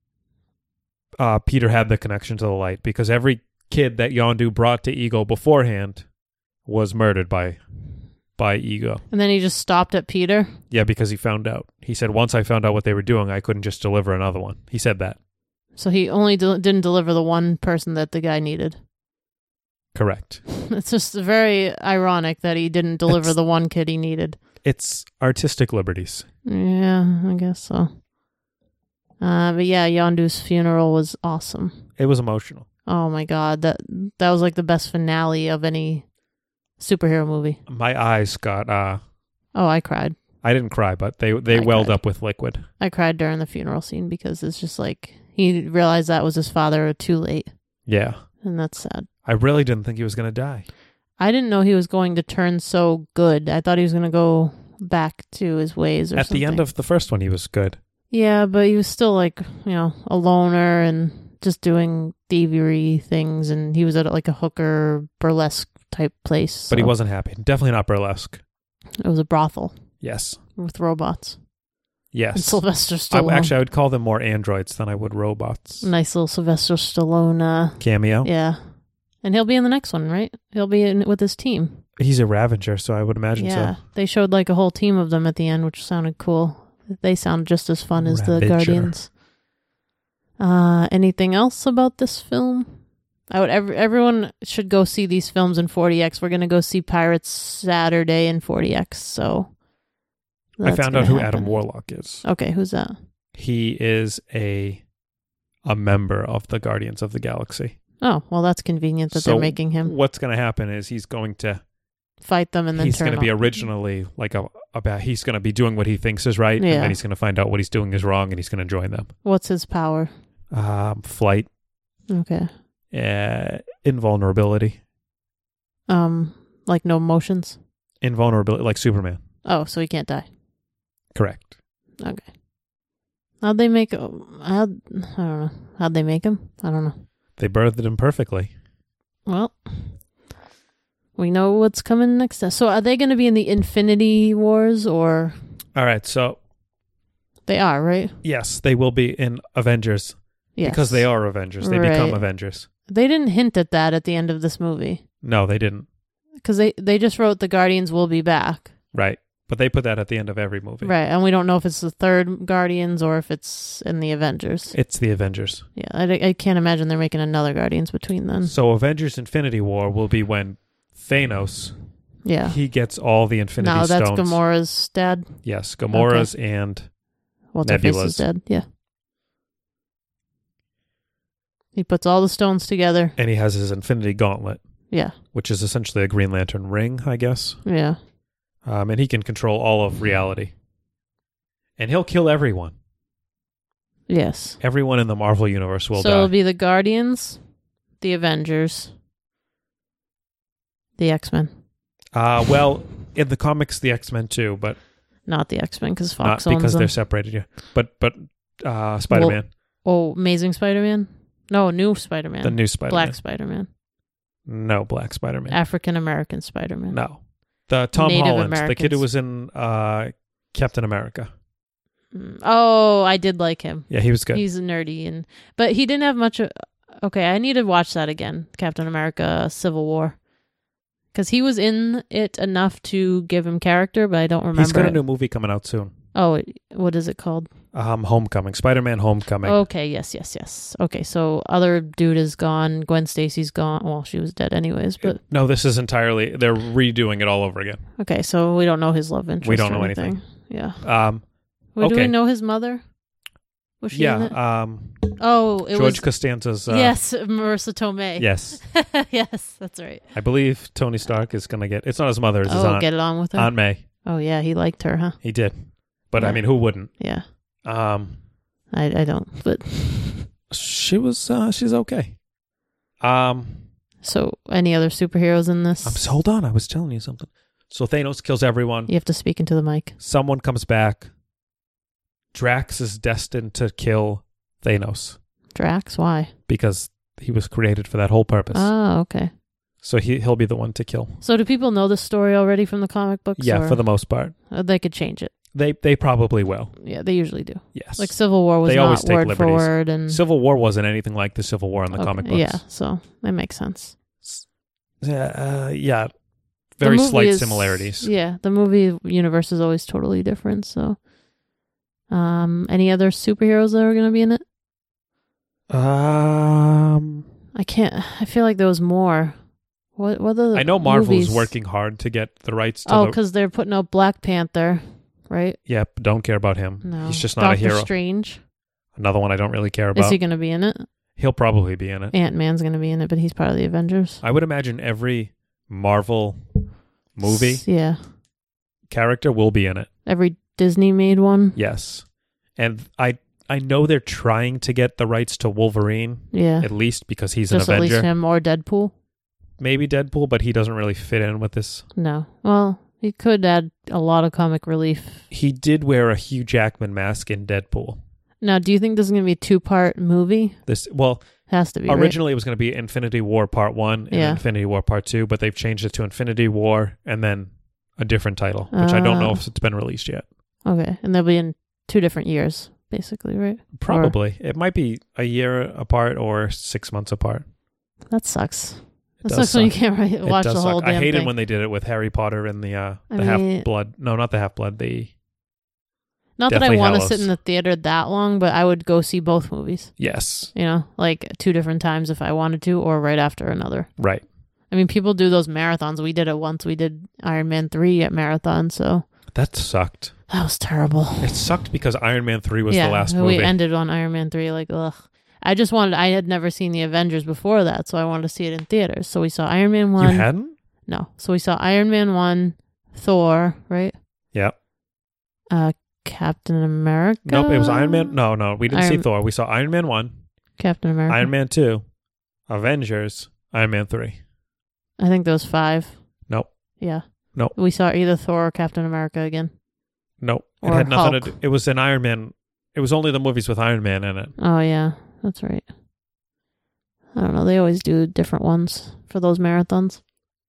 uh, Peter had the connection to the light because every kid that Yondu brought to Ego beforehand was murdered by by Ego. And then he just stopped at Peter? Yeah, because he found out. He said, once I found out what they were doing, I couldn't just deliver another one. He said that. So he only de- didn't deliver the one person that the guy needed. Correct. It's just very ironic that he didn't deliver It's, the one kid he needed. It's artistic liberties. Yeah, I guess so. Uh, but yeah, Yondu's funeral was awesome. It was emotional. Oh my god, that that was like the best finale of any superhero movie. My eyes got... uh Oh, I cried. I didn't cry, but they, they I welled cried. up with liquid. I cried during the funeral scene because it's just like, he realized that was his father too late. Yeah. And that's sad. I really didn't think he was going to die. I didn't know he was going to turn so good. I thought he was going to go back to his ways or At something. the end of the first one, he was good. Yeah, but he was still like, you know, a loner and just doing thievery things. And he was at like a hooker burlesque type place. But he so wasn't happy. Definitely not burlesque. It was a brothel. Yes. With robots. Yes. And Sylvester I, Stallone. actually, I would call them more androids than I would robots. Nice little Sylvester Stallone. Uh, Cameo. Yeah. And he'll be in the next one, right? He'll be in with his team. He's a Ravager, so I would imagine Yeah. so. They showed like a whole team of them at the end, which sounded cool. They sound just as fun as the Ravager. Guardians. Uh, anything else about this film? I would. Every, everyone should go see these films in forty X. We're gonna go see Pirates Saturday in forty X. So I found out gonna who happen. Adam Warlock is. Okay, who's that? He is a a member of the Guardians of the Galaxy. Oh, well, that's convenient that So they're making him What's going to happen is he's going to fight them and then he's turn going to be off. originally like a about he's going to be doing what he thinks is right, Yeah. and then he's going to find out what he's doing is wrong, and he's going to join them. What's his power? Um, flight, Okay. uh, invulnerability, Um, like no motions. invulnerability, like Superman. Oh, so he can't die. Correct. Okay. How'd they make? How'd, I don't know. How'd they make him? I don't know. They birthed him perfectly. Well, we know what's coming next. So are they going to be in the Infinity Wars or? All right, so They are, right? yes, they will be in Avengers Yes. because they are Avengers. They become Right. Avengers. They didn't hint at that at the end of this movie. No, they didn't. Because they, they just wrote the Guardians will be back. Right, but they put that at the end of every movie. Right, and we don't know if it's the third Guardians or if it's in the Avengers. It's the Avengers. Yeah, I, I can't imagine they're making another Guardians between then. So Avengers Infinity War will be when Thanos, Yeah. he gets all the Infinity No, that's Stones. Gamora's dad. Yes, Gamora's and What's her Nebula's. face's dad? Yeah. He puts all the stones together. And he has his Infinity Gauntlet. Yeah. Which is essentially a Green Lantern ring, I guess. Yeah. Um, and he can control all of reality. And he'll kill everyone. Yes. Everyone in the Marvel Universe will so die. it'll be the Guardians, the Avengers, the X-Men. Uh, well, in the comics, the X-Men too, but Not the X-Men because not Fox owns because them. they're separated. Yeah, but but uh, Spider-Man, Well, oh, Amazing Spider-Man? No, new Spider-Man. the new Spider-Man, Black Spider-Man. no Black Spider-Man, African-American Spider-Man. no, the Tom Native Holland, the kid Americans. who was in uh, Captain America. Mm, Oh, I did like him. Yeah, he was good. He's nerdy, and but he didn't have much. Of, okay, I need to watch that again. Captain America: Civil War, because he was in it enough to give him character, but I don't remember. He's got a it. new movie coming out soon. Oh, what is it called? Um, Homecoming, Spider-Man: Homecoming. Okay, yes, yes, yes. Okay, so other dude is gone. Gwen Stacy's gone. Well, she was dead anyways, but No, this is entirely. They're redoing it all over again. okay, so we don't know his love interest. We don't or know anything. anything. Yeah. Um, Well, Do okay. we know his mother? Was she in it? yeah. Um, Oh, it George was Costanza's. Uh, yes, Marissa Tomei. Yes. yes, that's right. I believe Tony Stark is gonna get. It's not his mother. It's his Oh, aunt. get it on with her. Aunt May. Oh yeah, he liked her, huh? He did, but I Yeah. mean, who wouldn't? Yeah, Um, I I don't. But she was. Uh, she's okay. Um, so any other superheroes in this? I'm so, hold on. I was telling you something. So Thanos kills everyone. You have to speak into the mic. Someone comes back. Drax is destined to kill Thanos. Drax? Why? Because he was created for that whole purpose. Oh, okay. So he, he'll be the one to kill. So do people know this story already from the comic books? Yeah, or? for the most part. Uh, they could change it. They they probably will. Yeah, they usually do. Yes. Like Civil War was they not always take word liberties. for word. And Civil War wasn't anything like the Civil War in the okay, comic books. Yeah, so that makes sense. Yeah, uh, yeah. Very slight is, similarities. Yeah, the movie universe is always totally different. So, um, any other superheroes that are going to be in it? Um, I can't. I feel like there was more. What? What are the I know Marvel's movies? working hard to get the rights to. Oh, the... because they're putting out Black Panther, right? Yep. Don't care about him. No. He's just not Doctor a hero. Strange. Another one I don't really care about. Is he going to be in it? He'll probably be in it. Ant-Man's going to be in it, but he's part of the Avengers. I would imagine every Marvel movie S- yeah. character will be in it. Every Disney-made one? Yes. And I I know they're trying to get the rights to Wolverine. Yeah. At least because he's Just an Avenger. at least him or Deadpool? Maybe Deadpool, but he doesn't really fit in with this. No. Well, he could add a lot of comic relief. He did wear a Hugh Jackman mask in Deadpool. Now, do you think this is going to be a two-part movie? This well, has to be. Originally, right? it was going to be Infinity War Part One and Yeah. Infinity War Part Two, but they've changed it to Infinity War and then a different title, which uh, I don't know if it's been released yet. Okay, and they'll be in two different years, basically, right? Probably. Or, it might be a year apart or six months apart. That sucks. It That sucks suck. when you can't write, watch the whole suck. damn I hated thing. when they did it with Harry Potter and the uh, I the mean, Half-Blood. No, not the Half-Blood. The Not Deathly that I want to Hallows. sit in the theater that long, but I would go see both movies. Yes. You know, like two different times if I wanted to, or right after another. Right. I mean, people do those marathons. We did it once. We did Iron Man three at marathon, so That sucked. that was terrible. It sucked because Iron Man three was yeah, the last we movie. ended on Iron Man three. Like, ugh. I just wanted. I had never seen the Avengers before that, so I wanted to see it in theaters. So we saw Iron Man one. You hadn't? No. So we saw Iron Man one, Thor, right? Yep. Uh, Captain America. Nope, it was Iron Man. No, no, we didn't Iron- see Thor. We saw Iron Man one, Captain America. Iron Man two, Avengers, Iron Man three. I think there was five. Nope. Yeah. Nope. We saw either Thor or Captain America again. Nope. It Or had nothing Hulk. to do. It was an Iron Man. It was only the movies with Iron Man in it. Oh yeah, that's right. I don't know. They always do different ones for those marathons.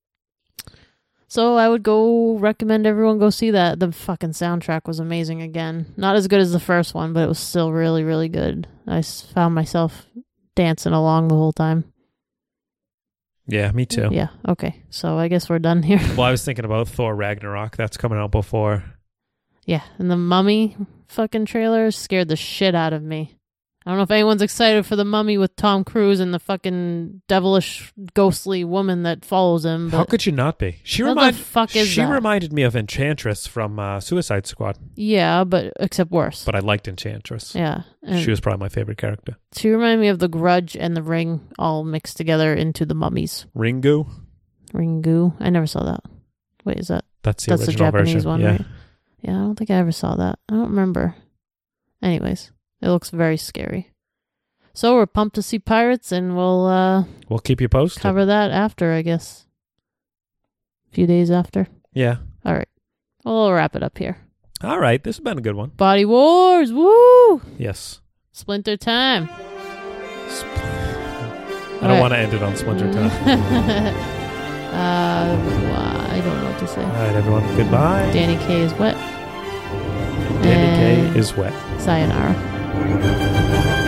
So I would go recommend everyone go see that. The fucking soundtrack was amazing again. Not as good as the first one, but it was still really, really good. I s- found myself dancing along the whole time. Yeah, me too. Yeah, okay. So I guess we're done here. Well, I was thinking about Thor Ragnarok. That's coming out before. Yeah, and the Mummy fucking trailer scared the shit out of me. I don't know if anyone's excited for the Mummy with Tom Cruise and the fucking devilish, ghostly woman that follows him. But How could you not be? She what remind, the fuck is She that? reminded me of Enchantress from uh, Suicide Squad, Yeah, but except worse. but I liked Enchantress. Yeah, and She was probably my favorite character. she reminded me of the Grudge and the Ring all mixed together into the Mummies. Ringu. Ringu. I never saw that. Wait, is that? That's the that's the original Japanese version. one, yeah. right? Yeah, I don't think I ever saw that. I don't remember. Anyways, it looks very scary. So we're pumped to see Pirates, and we'll uh, We'll keep you posted. cover that after, I guess. A few days after. Yeah. All right. Well, we'll wrap it up here. All right. This has been a good one. Body Wars, woo! Yes. Splinter time. I don't want to end it on Splinter Time. uh, I don't know what to say. All right, everyone. Goodbye. Danny K is wet. Danny And K is wet. Sayonara.